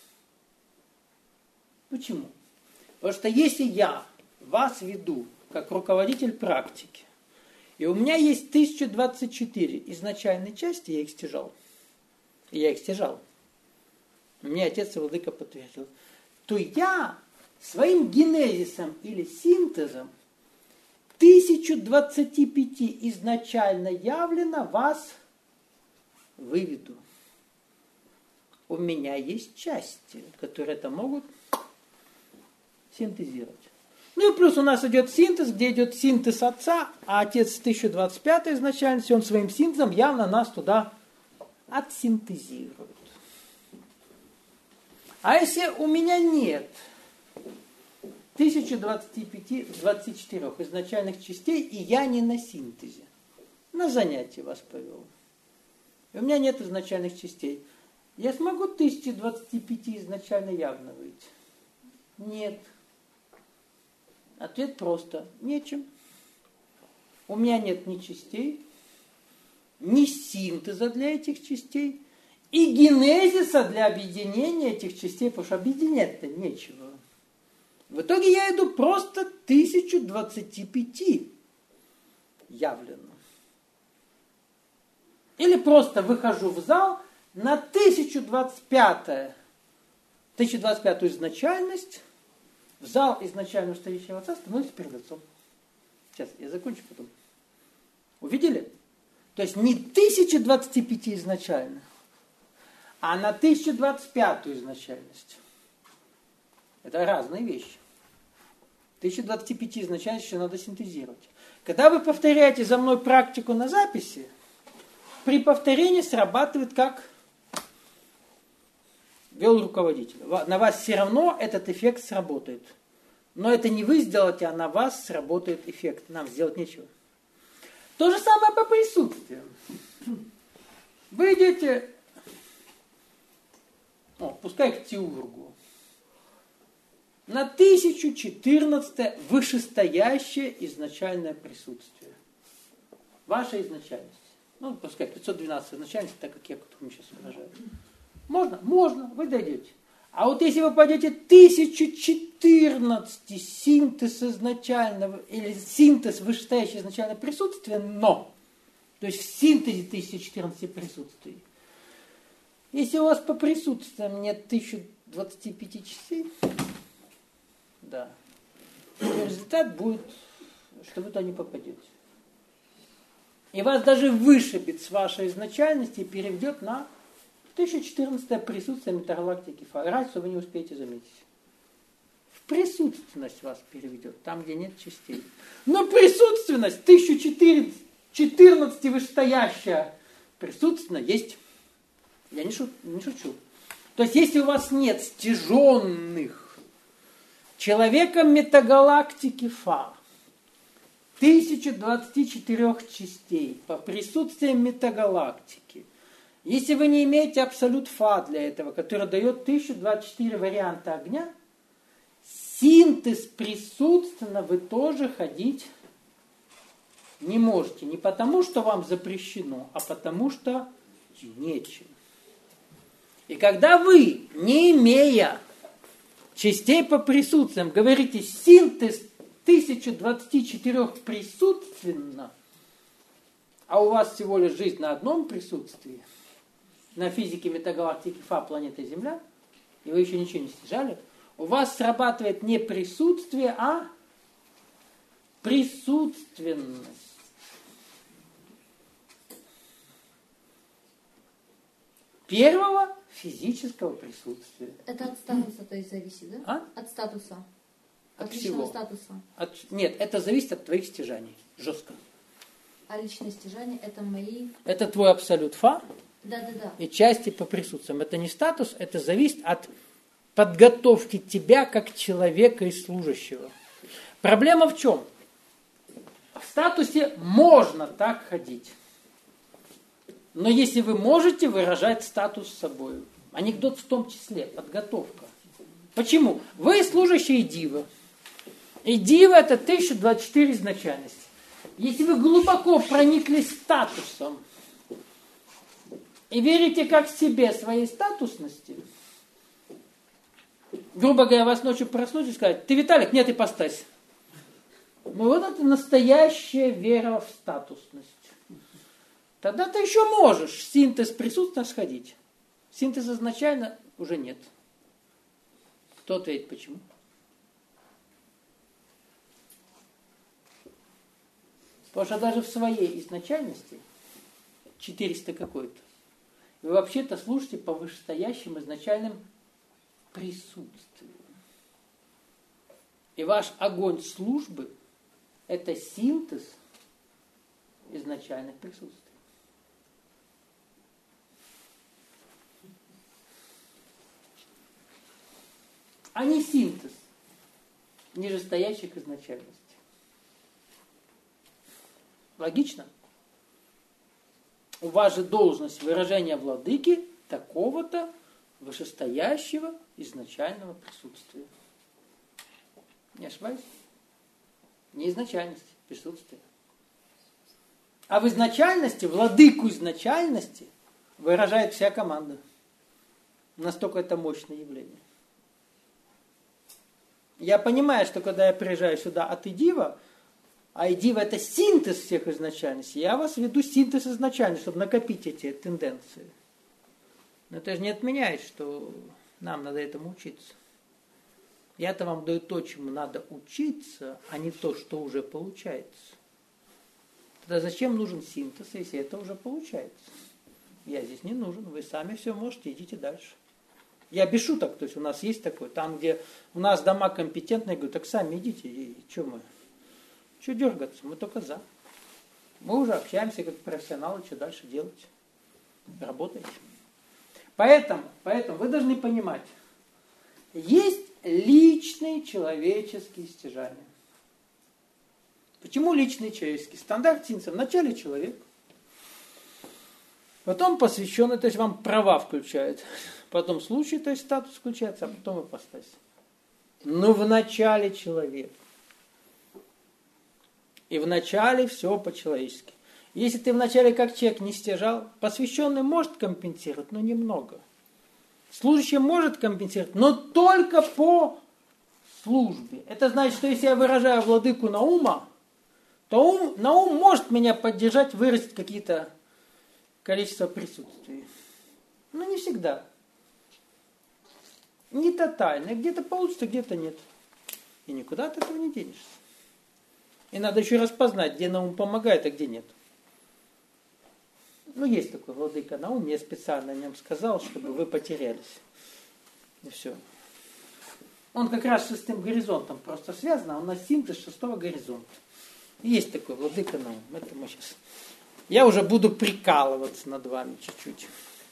Почему? Потому что если я вас веду как руководитель практики, и у меня есть тысяча двадцать четыре изначальной части, я их стяжал. И я их стяжал. Мне Отец и Владыка подтвердил. То я своим генезисом или синтезом тысяча двадцать пять изначально явлено вас выведу. У меня есть части, которые это могут синтезировать. Ну и плюс у нас идет синтез, где идет синтез Отца, а Отец тысяча двадцать пять изначальности, он своим синтезом явно нас туда отсинтезирует. А если у меня нет тысяча двадцать пять, двадцать четыре изначальных частей, и я не на синтезе, на занятие вас повел, и у меня нет изначальных частей, я смогу тысяча двадцать пять изначально явно выйти? Нет. Ответ просто. Нечем. У меня нет ни частей, ни синтеза для этих частей, и генезиса для объединения этих частей, потому что объединять-то нечего. В итоге я иду просто тысяча двадцать пять явленно. Или просто выхожу в зал на тысяча двадцать пять, тысяча двадцать пять изначальность, в зал изначального стоящего Отца становится перед Отцом. Сейчас, я закончу потом. Увидели? То есть не тысяча двадцать пять изначально, а на тысяча двадцать пять изначальность. Это разные вещи. тысяча двадцать пять изначальность еще надо синтезировать. Когда вы повторяете за мной практику на записи, при повторении срабатывает как вел руководитель. На вас все равно этот эффект сработает. Но это не вы сделаете, а на вас сработает эффект. Нам сделать нечего. То же самое по присутствию. Вы идете, о, пускай к теургу, на тысяча четырнадцатое вышестоящее изначальное присутствие. Ваша изначальность. Ну, пускай пятьсот двенадцать изначальность, так как я которым сейчас выражаю. Можно? Можно, вы дойдете. А вот если вы пойдете тысяча четырнадцать синтез изначального, или синтез вышестоящее изначальное присутствие, но, то есть в синтезе тысяча четырнадцать присутствий, если у вас по присутствиям нет тысяча двадцать пять частей, Да. И результат будет, что вы туда не попадете. И вас даже вышибет с вашей изначальности и переведет на тысяча четырнадцатое присутствие метагалактики Фа. Разницу вы не успеете заметить. В присутственность вас переведет, там, где нет частей. Но присутственность тысяча четырнадцать вышестоящая присутственно есть. Я не, шу, не шучу. То есть, если у вас нет стяженных человеком метагалактики Фа, тысяча двадцать четыре частей по присутствию метагалактики, если вы не имеете абсолют Фа для этого, который дает тысяча двадцать четыре варианта огня, синтез присутственно вы тоже ходить не можете. Не потому, что вам запрещено, а потому, что нечем. И когда вы, не имея частей по присутствиям, говорите синтез тысяча двадцать четыре присутственно, а у вас всего лишь жизнь на одном присутствии, на физике метагалактики Фа планеты Земля, и вы еще ничего не стяжали, у вас срабатывает не присутствие, а присутственность. Первого физического присутствия. Это от статуса, то есть, зависит, да? А? От статуса. От, от личного всего. статуса. От, нет, это зависит от твоих стяжаний. Жестко. А личное стяжание это мои... Это твой абсолют Фа. Да-да-да. И части по присутствиям. Это не статус, это зависит от подготовки тебя как человека и служащего. Проблема в чем? В статусе можно так ходить. Но если вы можете выражать статус собой. Анекдот в том числе, подготовка. Почему? Вы служащие дивы. И дива это тысяча двадцать четыре изначальности. Если вы глубоко прониклись статусом и верите как себе своей статусности, грубо говоря, вас ночью проснуть и сказать: ты Виталик, нет, ипостась. Ну вот это настоящая вера в статусность. Тогда ты еще можешь синтез присутствия сходить. Синтез изначально уже нет. Кто ответит, почему? Потому что даже в своей изначальности, четыреста какой-то, вы вообще-то служите по вышестоящим изначальным присутствиям. И ваш огонь службы – это синтез изначальных присутствий. А не синтез нижестоящих изначальностей. Логично? У вас же должность выражения владыки такого-то вышестоящего изначального присутствия. Не ошибаюсь? Не изначальности, присутствия. А в изначальности, владыку изначальности выражает вся команда. Настолько это мощное явление. Я понимаю, что когда я приезжаю сюда от Идива, а Идива это синтез всех изначальностей, я вас веду синтез изначальности, чтобы накопить эти тенденции. Но это же не отменяет, что нам надо этому учиться. Я-то вам даю то, чему надо учиться, а не то, что уже получается. Тогда зачем нужен синтез, если это уже получается? Я здесь не нужен, вы сами все можете, идите дальше. Я без шуток, то есть у нас есть такое, там, где у нас дома компетентные, я говорю, так сами идите, и что мы? Что дергаться? Мы только за. Мы уже общаемся как профессионалы, что дальше делать? Работаете. Поэтому, поэтому вы должны понимать, есть личные человеческие стяжания. Почему личные человеческие? Стандарт синтеза. Вначале человек, потом посвященный, то есть вам права включают, потом случай, то есть статус включается, а потом ипостась. Но вначале человек. И вначале все по-человечески. Если ты вначале как человек не стяжал, посвященный может компенсировать, но немного. Служащий может компенсировать, но только по службе. Это значит, что если я выражаю владыку Наума, то ум, Наум может меня поддержать, выразить какие-то количество присутствий. Но не всегда. Не тотально. Где-то получится, где-то нет. И никуда от этого не денешься. И надо еще распознать, где Наум помогает, а где нет. Ну, есть такой владыка Наум, я специально о нем сказал, чтобы вы потерялись. И все. Он как раз с шестым горизонтом просто связан, а у нас синтез шестого горизонта. Есть такой владыка Наум. Это мы сейчас... Я уже буду прикалываться над вами чуть-чуть.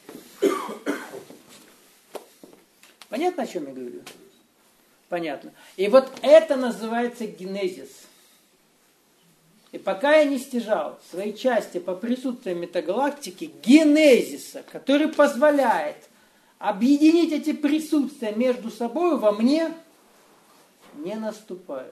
Понятно, о чем я говорю? Понятно. И вот это называется генезис. И пока я не стяжал свои части по присутствию метагалактики генезиса, который позволяет объединить эти присутствия между собой, во мне не наступает.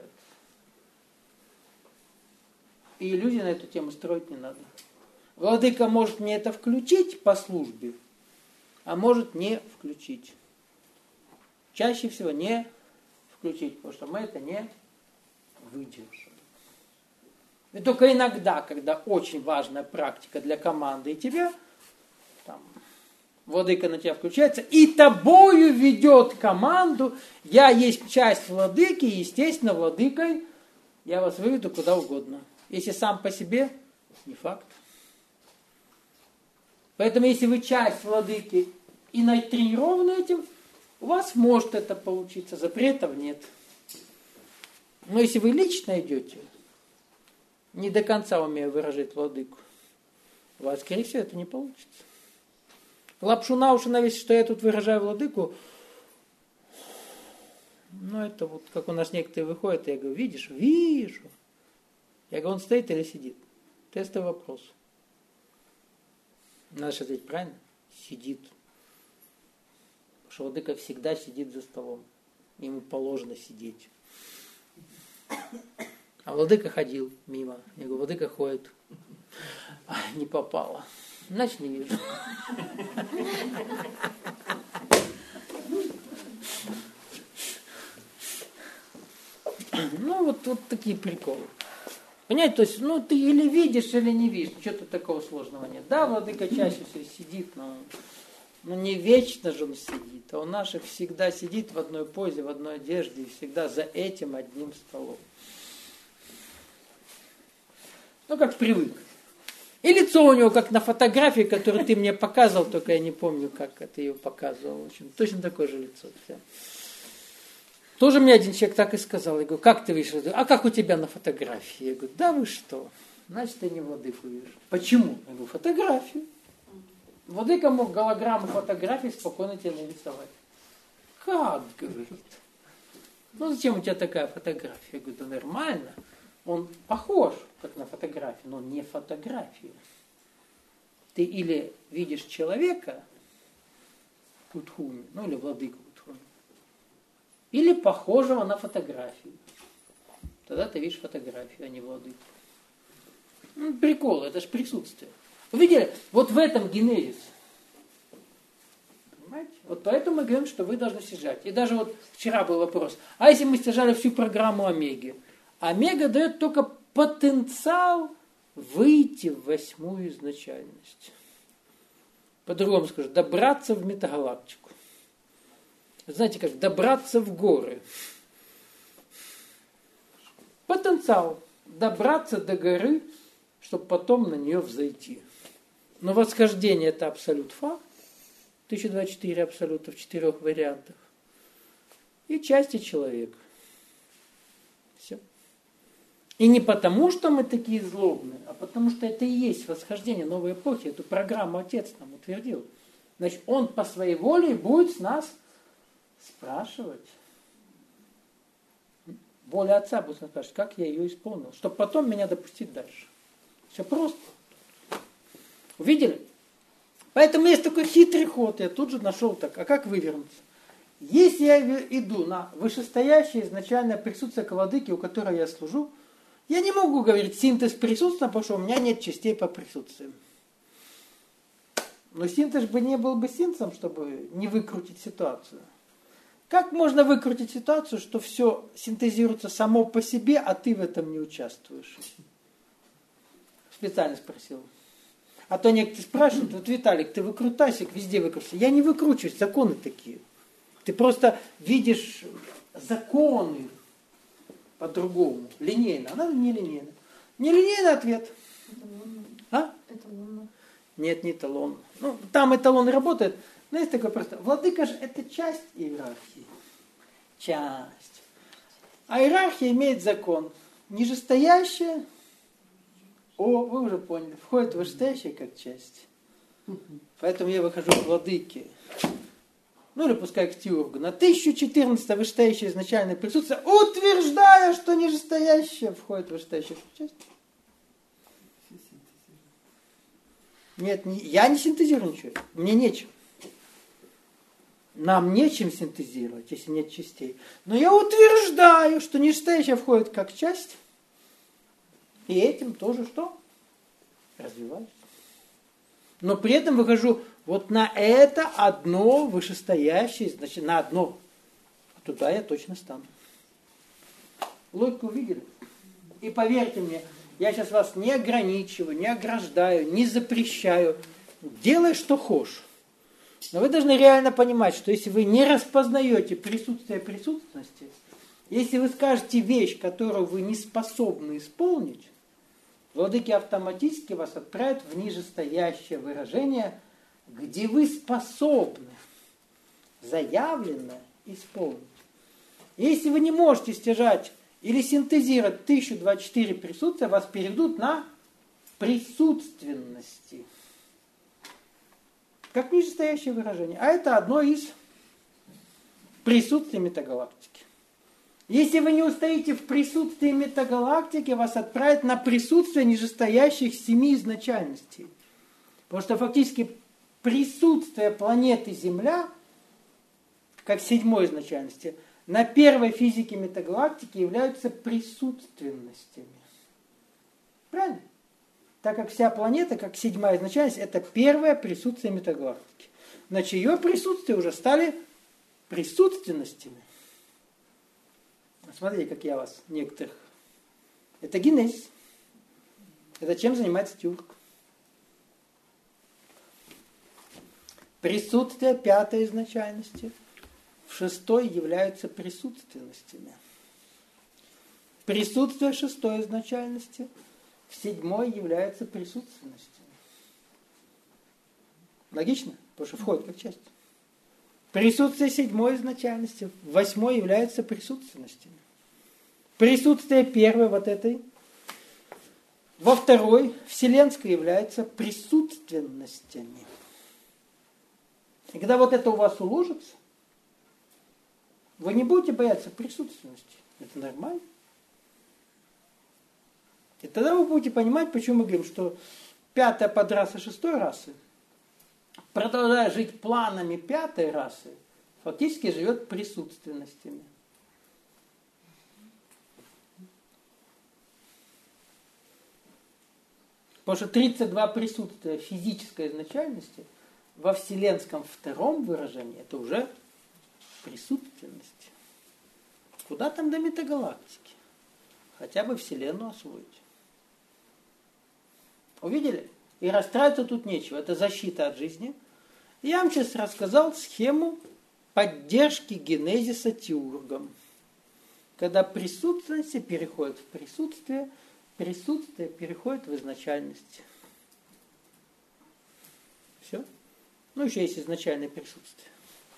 И иллюзий на эту тему строить не надо. Владыка может мне это включить по службе, а может не включить. Чаще всего не включить, потому что мы это не выдержим. И только иногда, когда очень важная практика для команды и тебя, там, владыка на тебя включается, и тобою ведет команду, я есть часть владыки, и, естественно, владыкой я вас выведу куда угодно. Если сам по себе, не факт. Поэтому, если вы часть владыки и натренированы этим, у вас может это получиться, запретов нет. Но если вы лично идете, не до конца умея выражать владыку, у вас, скорее всего, это не получится. Лапшу на уши навесить, что я тут выражаю владыку, ну, это вот как у нас некоторые выходят, я говорю, видишь? Вижу. Я говорю, он стоит или сидит? Тестовый вопрос. Надо же ответить правильно? Сидит. Потому что владыка всегда сидит за столом. Ему положено сидеть. А владыка ходил мимо. Я говорю, владыка ходит. А, не попало. Значит, не вижу. Ну, вот, вот такие приколы. Понимаете, то есть, ну, ты или видишь, или не видишь. Что-то такого сложного нет. Да, владыка чаще всего сидит, но, но не вечно же он сидит. А у наших всегда сидит в одной позе, в одной одежде, и всегда за этим одним столом. Ну, как привык. И лицо у него, как на фотографии, которую ты мне показывал, только я не помню, как ты ее показывал. В общем, точно такое же лицо. Все. Тоже мне один человек так и сказал. Я говорю, как ты видишь? А как у тебя на фотографии? Я говорю, да вы что? Значит, ты не владыку видишь. Почему? Я говорю, фотографию. Владыка мог голограмму фотографии спокойно тебе нарисовать. Как, говорит? Ну, зачем у тебя такая фотография? Я говорю, да нормально. Он похож, как на фотографию, но не фотографию. Ты или видишь человека, Кутхуми, ну или владыку Кутхуми, или похожего на фотографию. Тогда ты видишь фотографию, а не владыку. Ну, прикол, это же присутствие. Вы видели? Вот в этом генезис. Понимаете? Вот поэтому мы говорим, что вы должны стяжать. И даже вот вчера был вопрос, а если мы стяжали всю программу Омеги? Омега дает только потенциал выйти в восьмую изначальность. По-другому скажу, добраться в метагалактику. Знаете, как добраться в горы. Потенциал добраться до горы, чтобы потом на нее взойти. Но восхождение это абсолют факт. тысяча двадцать четыре абсолюта в четырех вариантах. И части человека. Все. И не потому, что мы такие злобные, а потому, что это и есть восхождение новой эпохи. Эту программу Отец нам утвердил. Значит, Он по своей воле будет с нас спрашивать. Воля Отца будет нас спрашивать, как я ее исполнил, чтобы потом меня допустить дальше. Все просто. Увидели? Поэтому есть такой хитрый ход. Я тут же нашел так. А как вывернуться? Если я иду на вышестоящее изначальное присутствие к владыке, у которого я служу, я не могу говорить синтез присутствия, потому что у меня нет частей по присутствию. Но синтез бы не был бы синтезом, чтобы не выкрутить ситуацию. Как можно выкрутить ситуацию, что все синтезируется само по себе, а ты в этом не участвуешь? Специально спросил. А то некоторые спрашивают, вот, Виталик, ты выкрутайся, везде выкрутайся. Я не выкручиваюсь, законы такие. Ты просто видишь законы по-другому, линейно. Она не линейна. Нелинейный ответ. Эталонно. А? Эталонно. Нет, не эталон. Ну, там эталон работает. Но есть такое просто. Владыка же это часть иерархии. Часть. А иерархия имеет закон. Нижестоящее, о, вы уже поняли, входит в вышестоящее как часть. Поэтому я выхожу к владыке. Ну или пускай к Теургу. На тысяча четырнадцать вышестоящее изначальное присутствие, утверждая, что нижестоящее входит в вышестоящую часть. Нет, не, я не синтезирую ничего. Мне нечем. Нам нечем синтезировать, если нет частей. Но я утверждаю, что нижестоящее входит как часть. И этим тоже что? Развиваюсь. Но при этом выхожу вот на это одно вышестоящее, значит, на одно. А туда я точно стану. Логику увидели? И поверьте мне, я сейчас вас не ограничиваю, не ограждаю, не запрещаю. Делай, что хочешь. Но вы должны реально понимать, что если вы не распознаете присутствие присутственности, если вы скажете вещь, которую вы не способны исполнить, владыки автоматически вас отправят в нижестоящее выражение, где вы способны заявленно исполнить. Если вы не можете стяжать или синтезировать тысяча двадцать четыре присутствия, вас переведут на присутственности. Как нижестоящее выражение. А это одно из присутствий метагалактики. Если вы не устоите в присутствии метагалактики, вас отправят на присутствие нижестоящих семи изначальностей. Потому что фактически присутствие планеты Земля, как седьмой изначальности, на первой физике метагалактики являются присутственностями. Правильно? Так как вся планета, как седьмая изначальность, это первое присутствие метагалактики. Значит, ее присутствия уже стали присутственностями. Смотрите, как я вас, некоторых. Это генезис. Это чем занимается Теург. Присутствие пятой изначальности в шестой являются присутственностями. Присутствие шестой изначальности в седьмой являются присутственностями. Логично? Потому что входит как часть. Присутствие седьмой изначальности в восьмой являются присутственностями. Присутствие первой вот этой во второй вселенской являются присутственностями. И когда вот это у вас уложится, вы не будете бояться присутственности. Это нормально. И тогда вы будете понимать, почему мы говорим, что пятая подраса шестой расы, продолжая жить планами пятой расы, фактически живет присутственностями. Потому что тридцать два присутствия физической изначальности во вселенском втором выражении это уже присутственность. Куда там до метагалактики? Хотя бы Вселенную освоить. Увидели? И расстраиваться тут нечего. Это защита от жизни. Я вам сейчас рассказал схему поддержки генезиса Теургом. Когда присутственность переходит в присутствие, присутствие переходит в изначальность. Все. Ну, еще есть изначальное присутствие.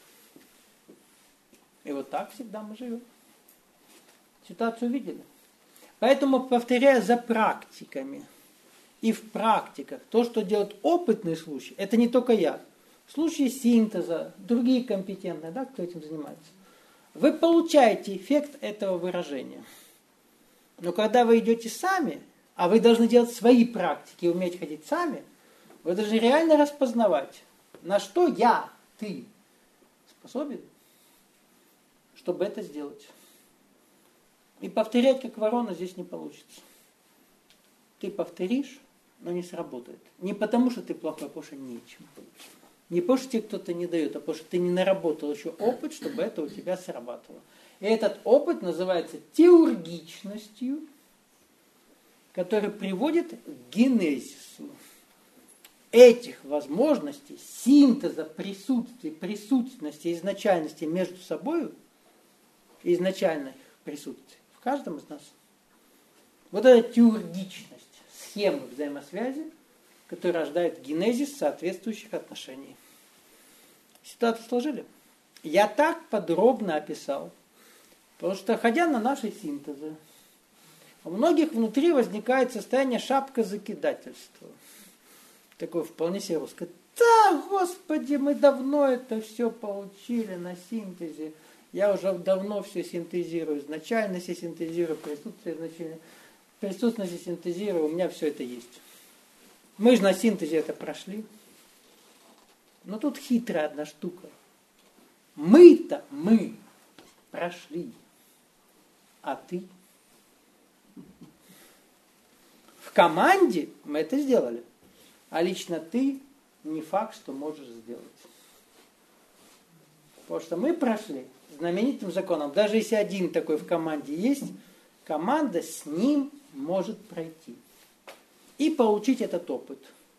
И вот так всегда мы живем. Ситуацию увидели. Поэтому, повторяю за практиками. И в практиках. То, что делает опытный случай, это не только я. В случае синтеза, другие компетентные, да, кто этим занимается. Вы получаете эффект этого выражения. Но когда вы идете сами, а вы должны делать свои практики и уметь ходить сами, вы должны реально распознавать, на что я, ты способен, чтобы это сделать. И повторять, как ворона, здесь не получится. Ты повторишь, но не сработает. Не потому, что ты плохой, а потому что нечем. Не потому, что тебе кто-то не дает, а потому, что ты не наработал еще опыт, чтобы это у тебя срабатывало. И этот опыт называется теургичностью, который приводит к генезису этих возможностей, синтеза присутствия, присутственности, изначальности между собой, изначальных присутствий, В каждом из нас. Вот эта теургичность, схемы взаимосвязи, которая рождает генезис соответствующих отношений. Ситуацию сложили? Я так подробно описал, потому что, ходя на наши синтезы, у многих внутри возникает состояние шапкозакидательства. Такое вполне себе русское. Да, Господи, мы давно это все получили на синтезе. Я уже давно все синтезирую. Изначальности синтезирую, присутствие значения. Присутствие синтезирую, у меня все это есть. Мы же на синтезе это прошли. Но тут хитрая одна штука. Мы-то, мы прошли. А ты? В команде мы это сделали. А лично ты не факт, что можешь сделать. Потому что мы прошли знаменитым законом. Даже если один такой в команде есть, команда с ним может пройти. И получить этот опыт.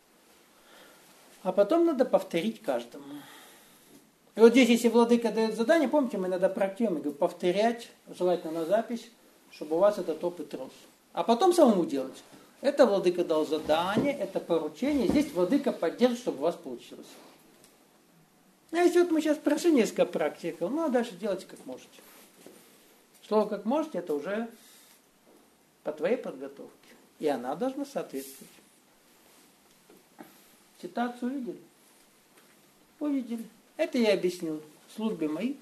А потом надо повторить каждому. И вот здесь, если владыка дает задание, помните, мы иногда практикуем, я говорю, повторять, желательно на запись, чтобы у вас этот опыт рос. А потом самому делать. Это владыка дал задание, это поручение. Здесь владыка поддержит, чтобы у вас получилось. А если вот мы сейчас прошли несколько практик, ну а дальше делайте как можете. Слово как можете, это уже по твоей подготовке. И она должна соответствовать. Ситуацию увидели? Увидели. Это я объяснил в службе моей.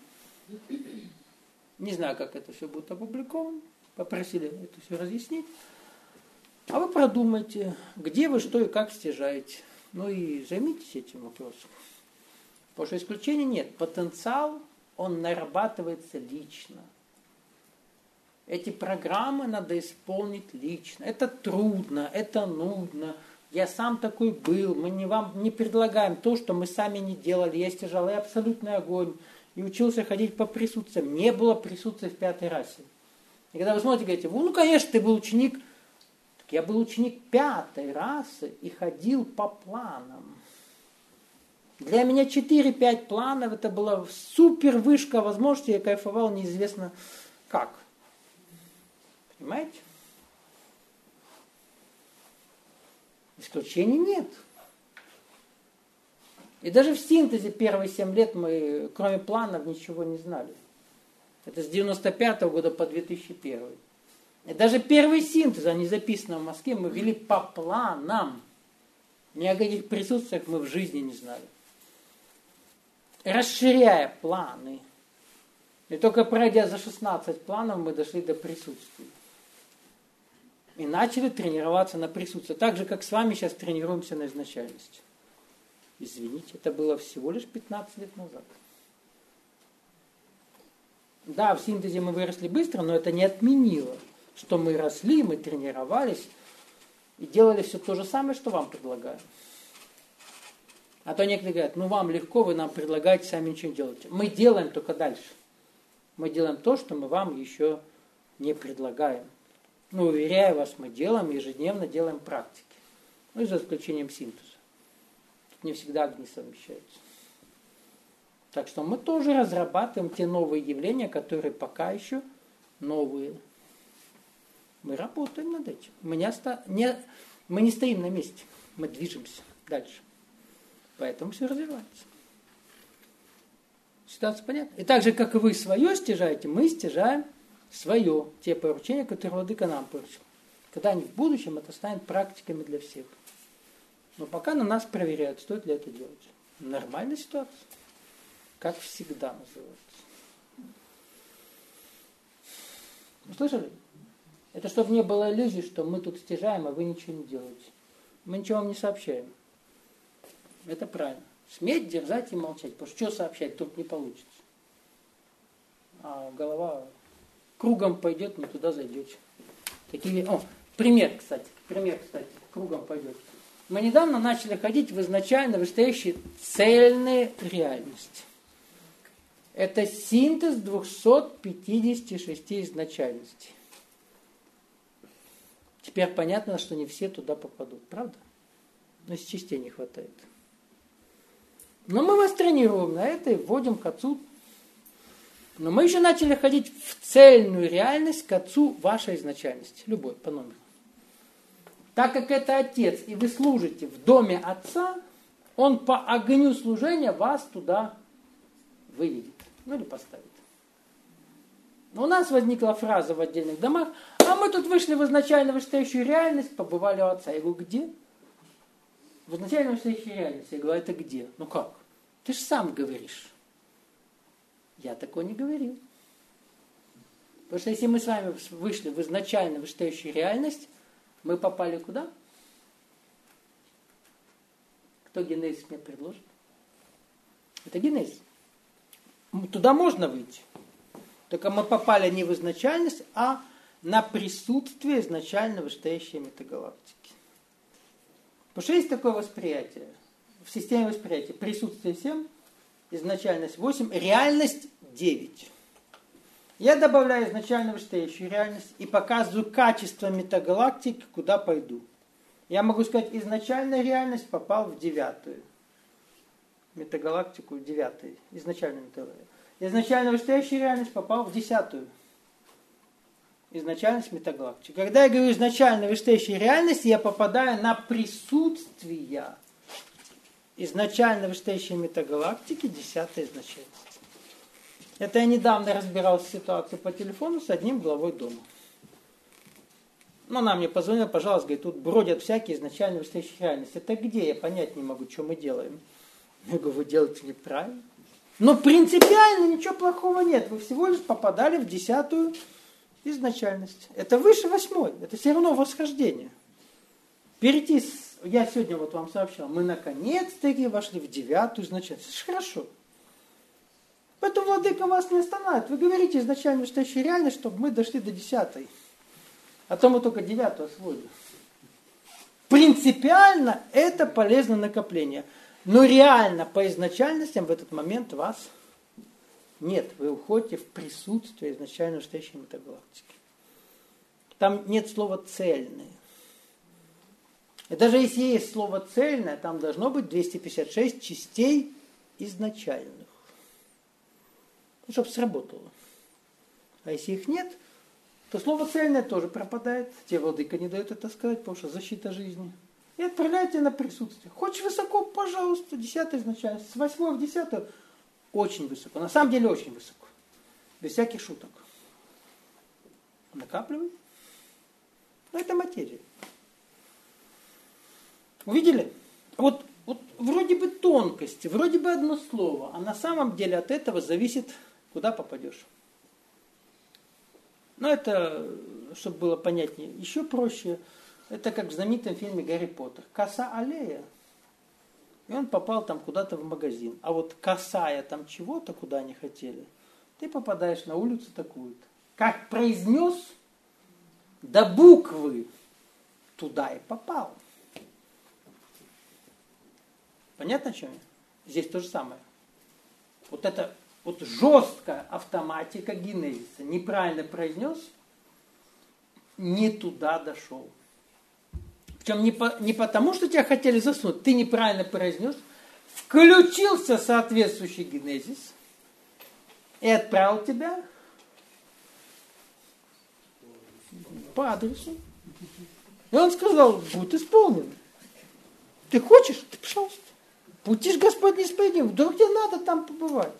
Не знаю, как это все будет опубликовано. Попросили это все разъяснить. А вы продумайте, где вы что и как стяжаете. Ну и займитесь этим вопросом. Потому что исключений нет. Потенциал, он нарабатывается лично. Эти программы надо исполнить лично. Это трудно, это нудно. Я сам такой был. Мы не вам не предлагаем то, что мы сами не делали. Я стяжал и абсолютный огонь. И учился ходить по присутствиям. Не было присутствия в пятой расе. И когда вы смотрите, говорите, ну, конечно, ты был ученик. Так я был ученик пятой расы и ходил по планам. Для меня четыре-пять планов, это была супер вышка возможностей, я кайфовал неизвестно как. Понимаете? Исключений нет. И даже в синтезе первые семь лет мы, кроме планов, ничего не знали. Это с девяносто пятого года по две тысячи первый. И даже первый синтез, они записаны в Москве, мы вели по планам. Ни о каких присутствиях мы в жизни не знали. Расширяя планы. И только пройдя за шестнадцать планов, мы дошли до присутствия. И начали тренироваться на присутствии. Так же, как с вами сейчас тренируемся на изначальности. Извините, это было всего лишь пятнадцать лет назад. Да, в синтезе мы выросли быстро, но это не отменило, что мы росли, мы тренировались и делали все то же самое, что вам предлагаю. А то некоторые говорят, ну вам легко, вы нам предлагаете, сами ничего не делаете. Мы делаем только дальше. Мы делаем то, что мы вам еще не предлагаем. Ну, уверяю вас, мы делаем, ежедневно делаем практики. Ну, и за исключением синтеза. Тут не всегда огни совмещаются. Так что мы тоже разрабатываем те новые явления, которые пока еще новые. Мы работаем над этим. Мы не, оста... не... мы не стоим на месте. Мы движемся дальше. Поэтому все развивается. Ситуация понятна? И так же, как и вы свое стяжаете, мы стяжаем свое, те поручения, которые владыка нам поручил. Когда-нибудь в будущем это станет практиками для всех. Но пока на нас проверяют, стоит ли это делать. Нормальная ситуация. Как всегда называется. Вы слышали? Это чтобы не было иллюзий, что мы тут стяжаем, а вы ничего не делаете. Мы ничего вам не сообщаем. Это правильно. Сметь, дерзать и молчать. Потому что что сообщать, тут не получится. А голова кругом пойдет, не туда зайдете. Такие... О, пример, кстати. Пример, кстати. Кругом пойдет. Мы недавно начали ходить в изначально вышестоящие цельные реальности. Это синтез двухсот пятидесяти шести изначальностей. Теперь понятно, что не все туда попадут, правда? Но с частей не хватает. Но мы вас тренируем на это и вводим к отцу Но мы еще начали ходить в цельную реальность к Отцу вашей изначальности. Любой, по номеру. Так как это Отец, и вы служите в доме Отца, Он по огню служения вас туда выведет. Ну или поставит. Но у нас возникла фраза в отдельных домах: а мы тут вышли в изначально вышестоящую реальность, побывали у Отца. Я говорю, где? В изначально вышестоящей реальности. Я говорю, это где? Ну как? Ты же сам говоришь. Я такое не говорил. Потому что если мы с вами вышли в изначально вышестоящую реальность, мы попали куда? Кто генезис мне предложит? Это генезис. Туда можно выйти. Только мы попали не в изначальность, а на присутствие изначально вышестоящей метагалактики. Потому что есть такое восприятие. В системе восприятия присутствие семь, изначальность восемь, реальность девять. Я добавляю изначально вышестоящую реальность и показываю качество метагалактики, куда пойду. Я могу сказать, изначальная реальность попал в девятую. Метагалактику в девятую. Изначальная метагалактика. Изначально вышестоящая реальность попал в десятую. Изначальность метагалактики. Когда я говорю изначально вышестоящая реальность, я попадаю на присутствие изначально вышестоящей метагалактики, десятой изначальности. Это я недавно разбирал ситуацию по телефону с одним главой дома. Ну, она мне позвонила, пожалуйста, говорит, тут бродят всякие изначально вышестоящие реальности. Это где? Я понять не могу, что мы делаем. Я говорю, вы делаете неправильно. Но принципиально ничего плохого нет. Вы всего лишь попадали в десятую изначальность. Это выше восьмой. Это все равно восхождение. Перейти с... Я сегодня вот вам сообщал, мы наконец-таки вошли в девятую изначальность. Это же хорошо. Поэтому владыка вас не останавливает. Вы говорите изначально вышестоящую реальность, чтобы мы дошли до десятой. А то мы только девятую освоили. Принципиально это полезное накопление. Но реально по изначальностям в этот момент вас нет. Вы уходите в присутствие изначально вышестоящей метагалактики. Там нет слова «цельное». И даже если есть слово «цельное», там должно быть двести пятьдесят шесть частей изначальных. Ну, чтобы сработало. А если их нет, то слово «цельное» тоже пропадает. Те владыка не дают это сказать, потому что защита жизни. И отправляйте на присутствие. Хочешь высоко, пожалуйста, десятое изначально. С восьмой в десятую очень высоко. На самом деле очень высоко. Без всяких шуток. Накапливай. Но это материя. Увидели? Вот, вот вроде бы тонкости, вроде бы одно слово, а на самом деле от этого зависит, куда попадешь. Но это, чтобы было понятнее, еще проще. Это как в знаменитом фильме «Гарри Поттер». Коса аллея. И он попал там куда-то в магазин. А вот касая там чего-то, куда они хотели, ты попадаешь на улицу такую-то. Как произнес, до буквы туда и попал. Понятно, о чем я? Здесь то же самое. Вот это вот жесткая автоматика генезиса. Неправильно произнес, не туда дошел. Причем не, по, не потому, что тебя хотели заснуть, ты неправильно произнес, включился соответствующий генезис и отправил тебя по адресу. И он сказал, будет исполнен. Ты хочешь? Ты, пожалуйста. Пути ж Господь неисповедим. Да где надо там побывать?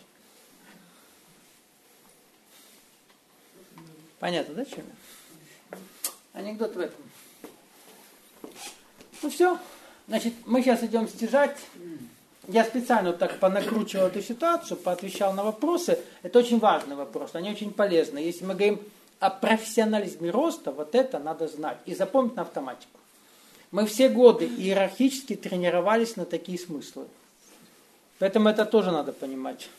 Понятно, да, чем я? Анекдот в этом. Ну все. Значит, мы сейчас идем стяжать. Я специально вот так понакручивал эту ситуацию, поотвечал на вопросы. Это очень важный вопрос, они очень полезны. Если мы говорим о профессионализме роста, вот это надо знать и запомнить на автоматику. Мы все годы иерархически тренировались на такие смыслы. Поэтому это тоже надо понимать.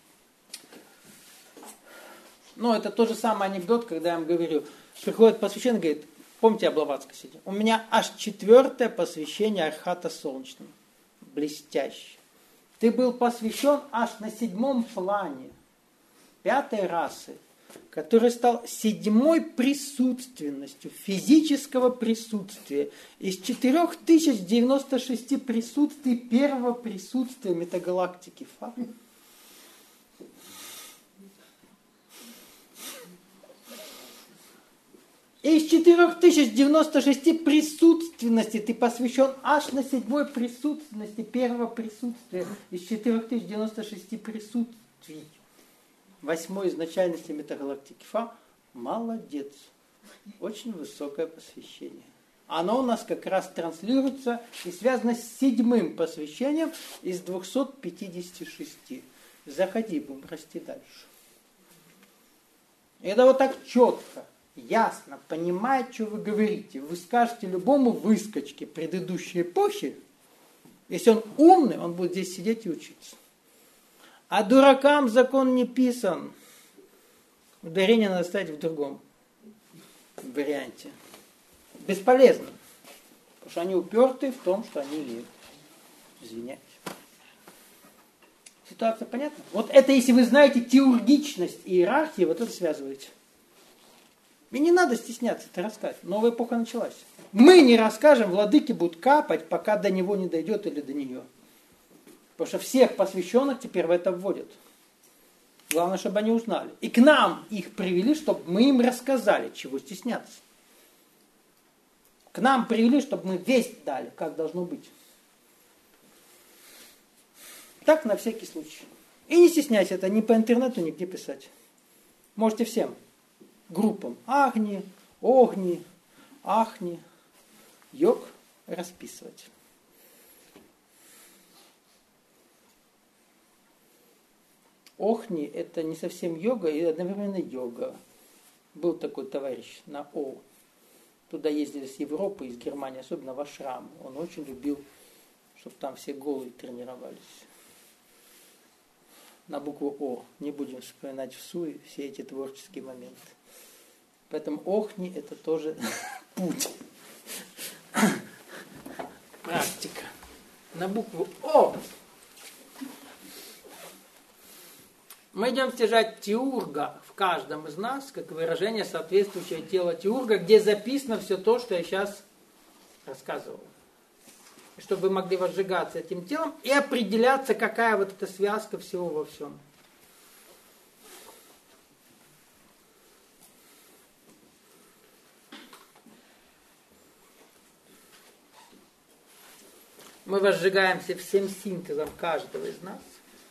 Ну, это тот же самый анекдот, когда я вам говорю, приходит посвященный, говорит, помните, я Блаватска сидел, у меня аж четвертое посвящение Архата Солнечного. Блестяще. Ты был посвящен аж на седьмом плане пятой расы, который стал седьмой присутственностью, физического присутствия. Из четырех тысяч девяноста шести присутствий первого присутствия метагалактики. Факт. Из четырех тысяч девяноста шести присутственностей ты посвящен аж на седьмой присутственности первого присутствия. Из четырех тысяч девяноста шести присутствий. Восьмой изначальности метагалактики Фа. Молодец. Очень высокое посвящение. Оно у нас как раз транслируется и связано с седьмым посвящением из двухсот пятидесяти шести. Заходи, будем расти дальше. Это вот так четко, ясно, понимает, что вы говорите. Вы скажете любому выскочке предыдущей эпохи, если он умный, он будет здесь сидеть и учиться. А дуракам закон не писан. Ударение надо ставить в другом варианте. Бесполезно. Потому что они уперты в том, что они левые. Извиняюсь. Ситуация понятна? Вот это если вы знаете теургичность иерархии, вот это связываете. И не надо стесняться это рассказать. Новая эпоха началась. Мы не расскажем, владыки будут капать, пока до него не дойдет или до нее. Потому что всех посвященных теперь в это вводят. Главное, чтобы они узнали. И к нам их привели, чтобы мы им рассказали, чего стесняться. К нам привели, чтобы мы весть дали, как должно быть. Так, на всякий случай. И не стесняйся, это ни по интернету, нигде писать. Можете всем группам Агни, Огни, Ахни, йог расписывать. Охни – это не совсем йога и одновременно йога. Был такой товарищ на О. Туда ездили с Европы, из Германии, особенно в ашрам. Он очень любил, чтобы там все голые тренировались. На букву О. Не будем вспоминать в суе все эти творческие моменты. Поэтому Охни – это тоже путь. Практика. На букву О. Мы идем стяжать теурга в каждом из нас, как выражение соответствующего тела теурга, где записано все то, что я сейчас рассказывал. И чтобы вы могли возжигаться этим телом и определяться, какая вот эта связка всего во всем. Мы возжигаемся всем синтезом каждого из нас.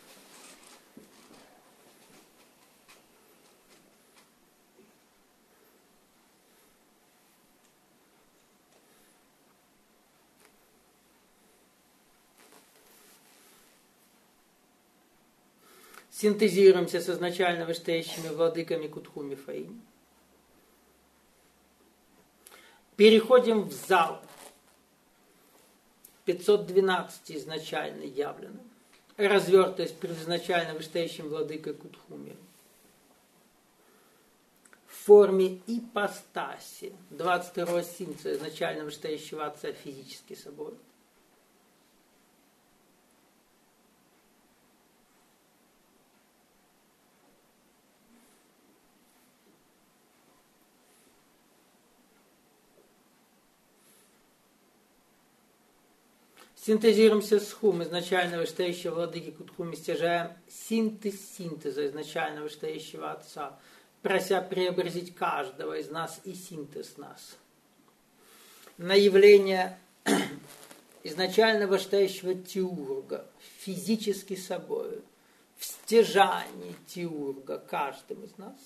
Синтезируемся с изначально вышестоящими владыками Кутхуми Фаини. Переходим в зал. пятьсот двенадцать изначально явлено. Развертываясь перед изначально вышестоящим владыкой Кутхуми. В форме ипостаси двадцать второго синца изначально вышестоящего Отца физически собой. Синтезируемся с хум изначально вышестоящего владыки Кутхуми, стяжаем синтез синтеза изначально вышестоящего Отца, прося преобразить каждого из нас и синтез нас. На явление изначально вышестоящего теурга физически собой, в стяжании теурга каждым из нас.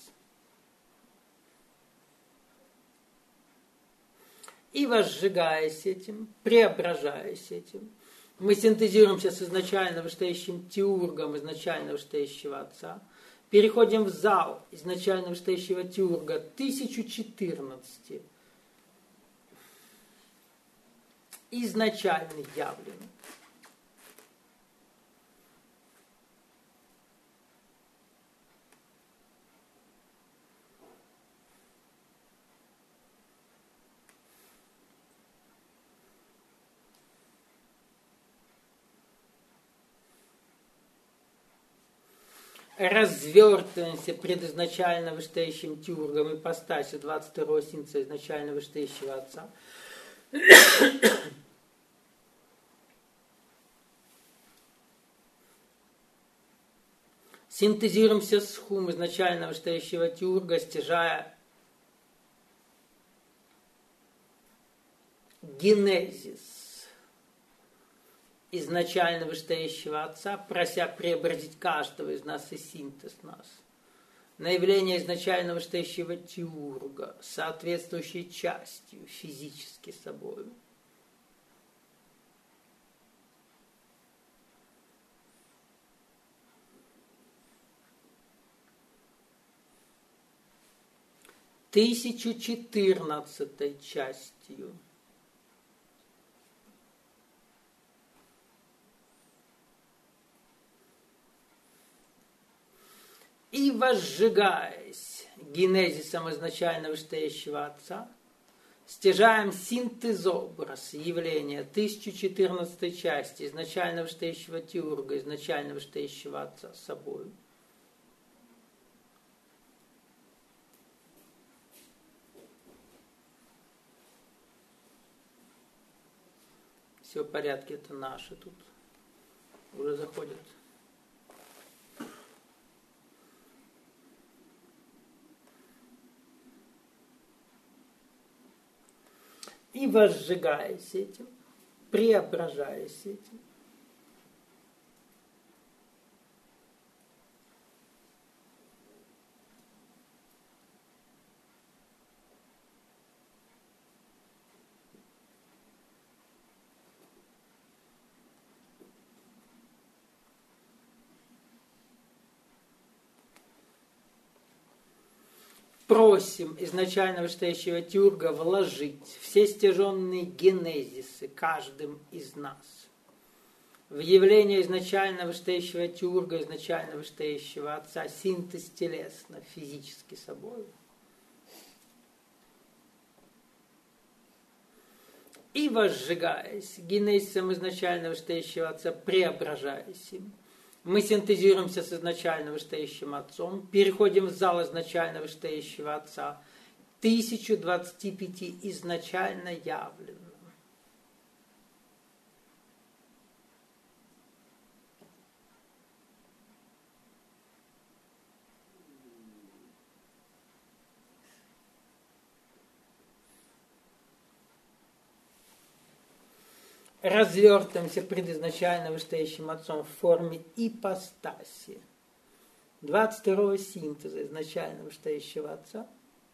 И возжигаясь этим, преображаясь этим, мы синтезируемся с изначально вышестоящим теургом изначально вышестоящего Отца, переходим в зал изначально вышестоящего теурга тысяча четырнадцать, изначально явлено. Развертываемся пред изначально вышестоящим теургом ипостасью двадцать второго синца изначально вышестоящего Отца. Синтезируемся с хум изначально вышестоящего теурга, стяжая генезис изначально вышестоящего Отца, прося преобразить каждого из нас и синтез нас, на явление изначально вышестоящего Теурга, соответствующей частью физически собою. Тысячу четырнадцатой частью. И возжигаясь генезисом изначально вышестоящего Отца, стяжаем синтез-образ явления тысячу четырнадцатой части изначально вышестоящего Теурга, изначально вышестоящего Отца с собой. Все в порядке, это наши тут уже заходят. И возжигаясь этим, преображаясь этим, просим изначально вышестоящего Теурга вложить все стяженные генезисы каждым из нас в явление изначально вышестоящего Теурга, изначально вышестоящего Отца, синтез телесно, физически собой. И возжигаясь генезисом изначально вышестоящего Отца, преображаясь им, мы синтезируемся с изначально вышестоящим Отцом, переходим в зал изначально вышестоящего Отца, тысячу двадцати пяти изначально явленным. Развертываемся пред изначально вышестоящим Отцом в форме ипостаси двадцать второго синтеза изначально вышестоящего Отца.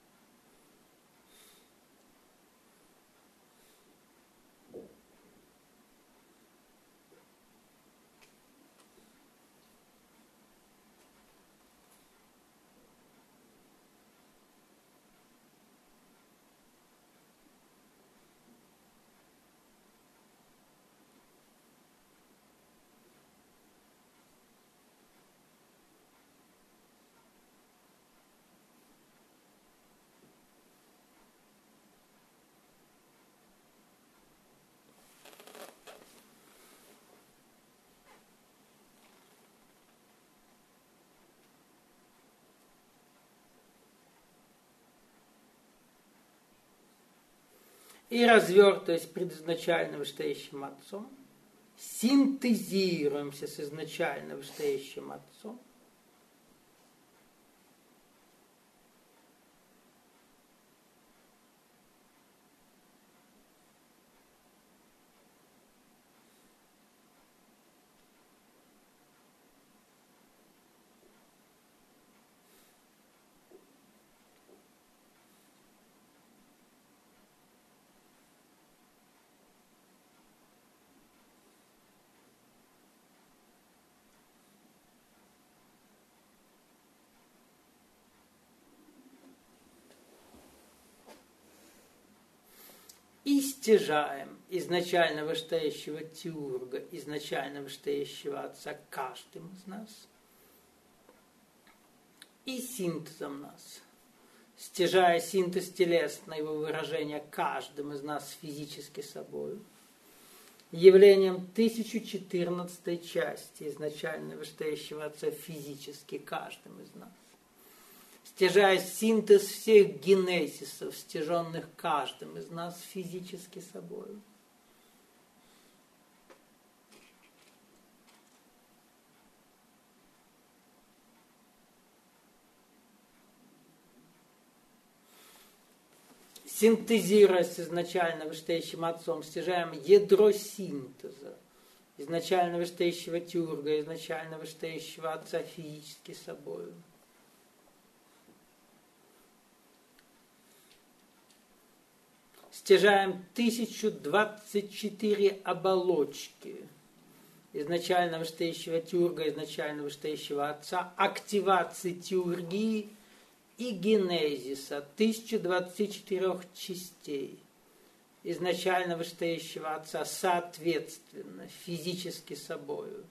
И развертываясь пред изначально вышестоящим Отцом, синтезируемся с изначально вышестоящим Отцом, и стяжаем изначально вышестоящего Теурга, изначально вышестоящего Отца каждым из нас, и синтезом нас, стяжая синтез телесного его выражения каждым из нас физически собою, явлением тысячу четырнадцатой части изначально вышестоящего Отца физически каждым из нас, стяжая синтез всех генезисов, стяженных каждым из нас физически собою. Синтезируя с изначально вышестоящим отцом, стяжаем ядро синтеза изначально вышестоящего тюрга, изначально вышестоящего отца физически собою. Стяжаем тысячу двадцать четыре оболочки изначально вышестоящего тюрга, изначально вышестоящего отца, активации тюргии и генезиса, тысяча двадцать четыре частей изначально вышестоящего отца, соответственно, физически собою.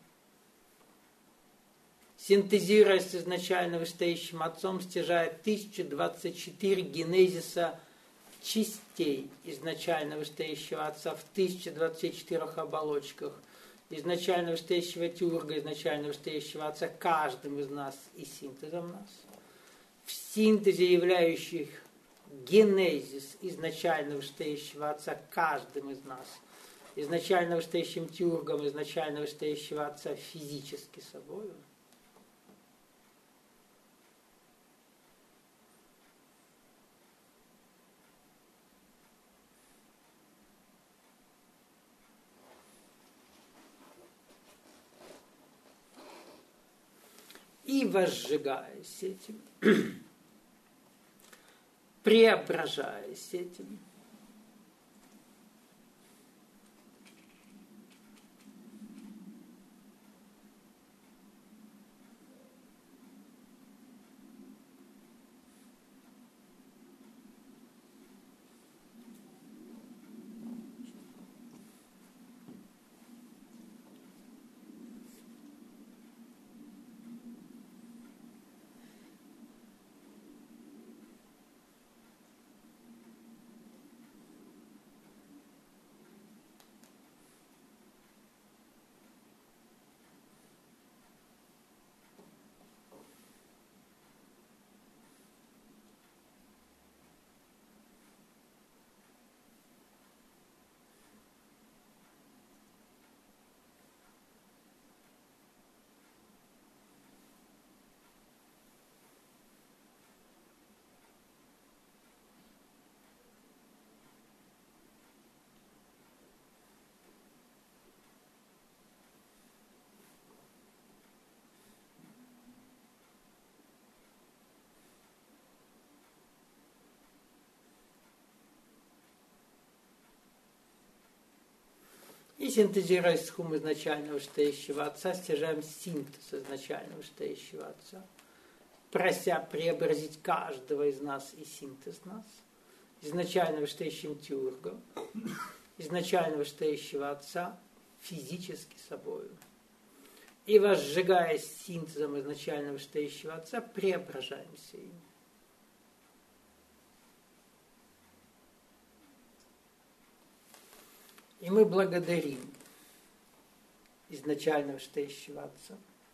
Синтезируя с изначально вышестоящим отцом, стяжает тысяча двадцать четыре генезиса частей изначально вышестоящего отца в тысяча двадцати четырёх оболочках, изначально вышестоящего тюрга, изначально вышестоящего отца, каждым из нас и синтезом нас. В синтезе являющих генезис изначально вышестоящего отца каждым из нас, изначально вышестоящим тюргом, изначально вышестоящего отца физически собою. И возжигаясь этим, преображаясь этим, И синтезируя с хум изначально вышестоящего отца, стяжаем синтез изначально вышестоящего отца, прося преобразить каждого из нас и синтез нас, изначально вышестоящим тюргом, изначально вышестоящего отца физически собою. И возжигаясь синтезом изначально вышестоящего отца, преображаемся им. И мы благодарим изначально вышестоящего Отца.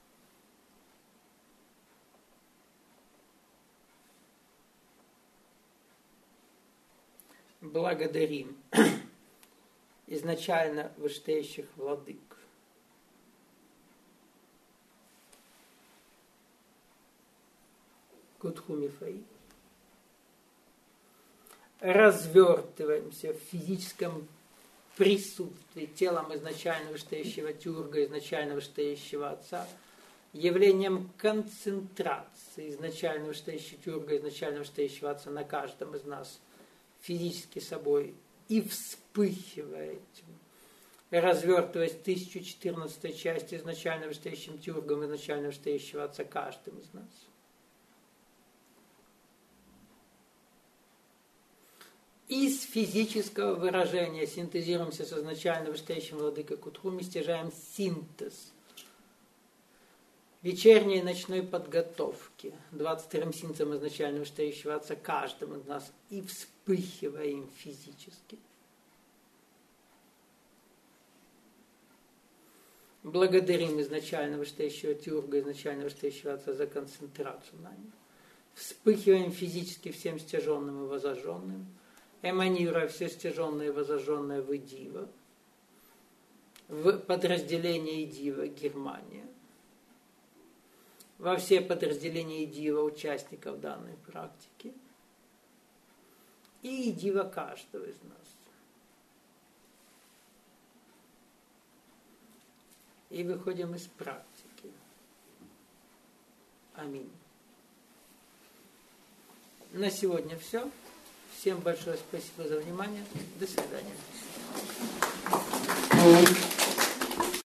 Благодарим изначально вышестоящих владык. Кутхумифаи. Развертываемся в физическом присутствии телом изначально вышестоящего тюрга, изначально вышестоящего отца, явлением концентрации изначально вышестоящего тюрга, изначально вышестоящего отца на каждом из нас, физически собой, и вспыхивая этим, развертываясь в тысячу четырнадцатой части изначально вышестоящим тюргом, изначально вышестоящего отца каждым из нас. Из физического выражения синтезируемся с изначально вышестоящим владыкой Кутхуми, стяжаем синтез вечерней и ночной подготовки, двадцать вторым синтезом изначально вышестоящего отца каждым из нас, и вспыхиваем физически. Благодарим изначально вышестоящего тюрга, изначально вышестоящего отца за концентрацию на нем. Вспыхиваем физически всем стяженным и возожженным, эманируя все стяженное и возожженное в Идива, в подразделение Идива Германия, во все подразделения Идива участников данной практики, и иди во каждого из нас. И выходим из практики. Аминь. На сегодня все. Всем большое спасибо за внимание. До свидания.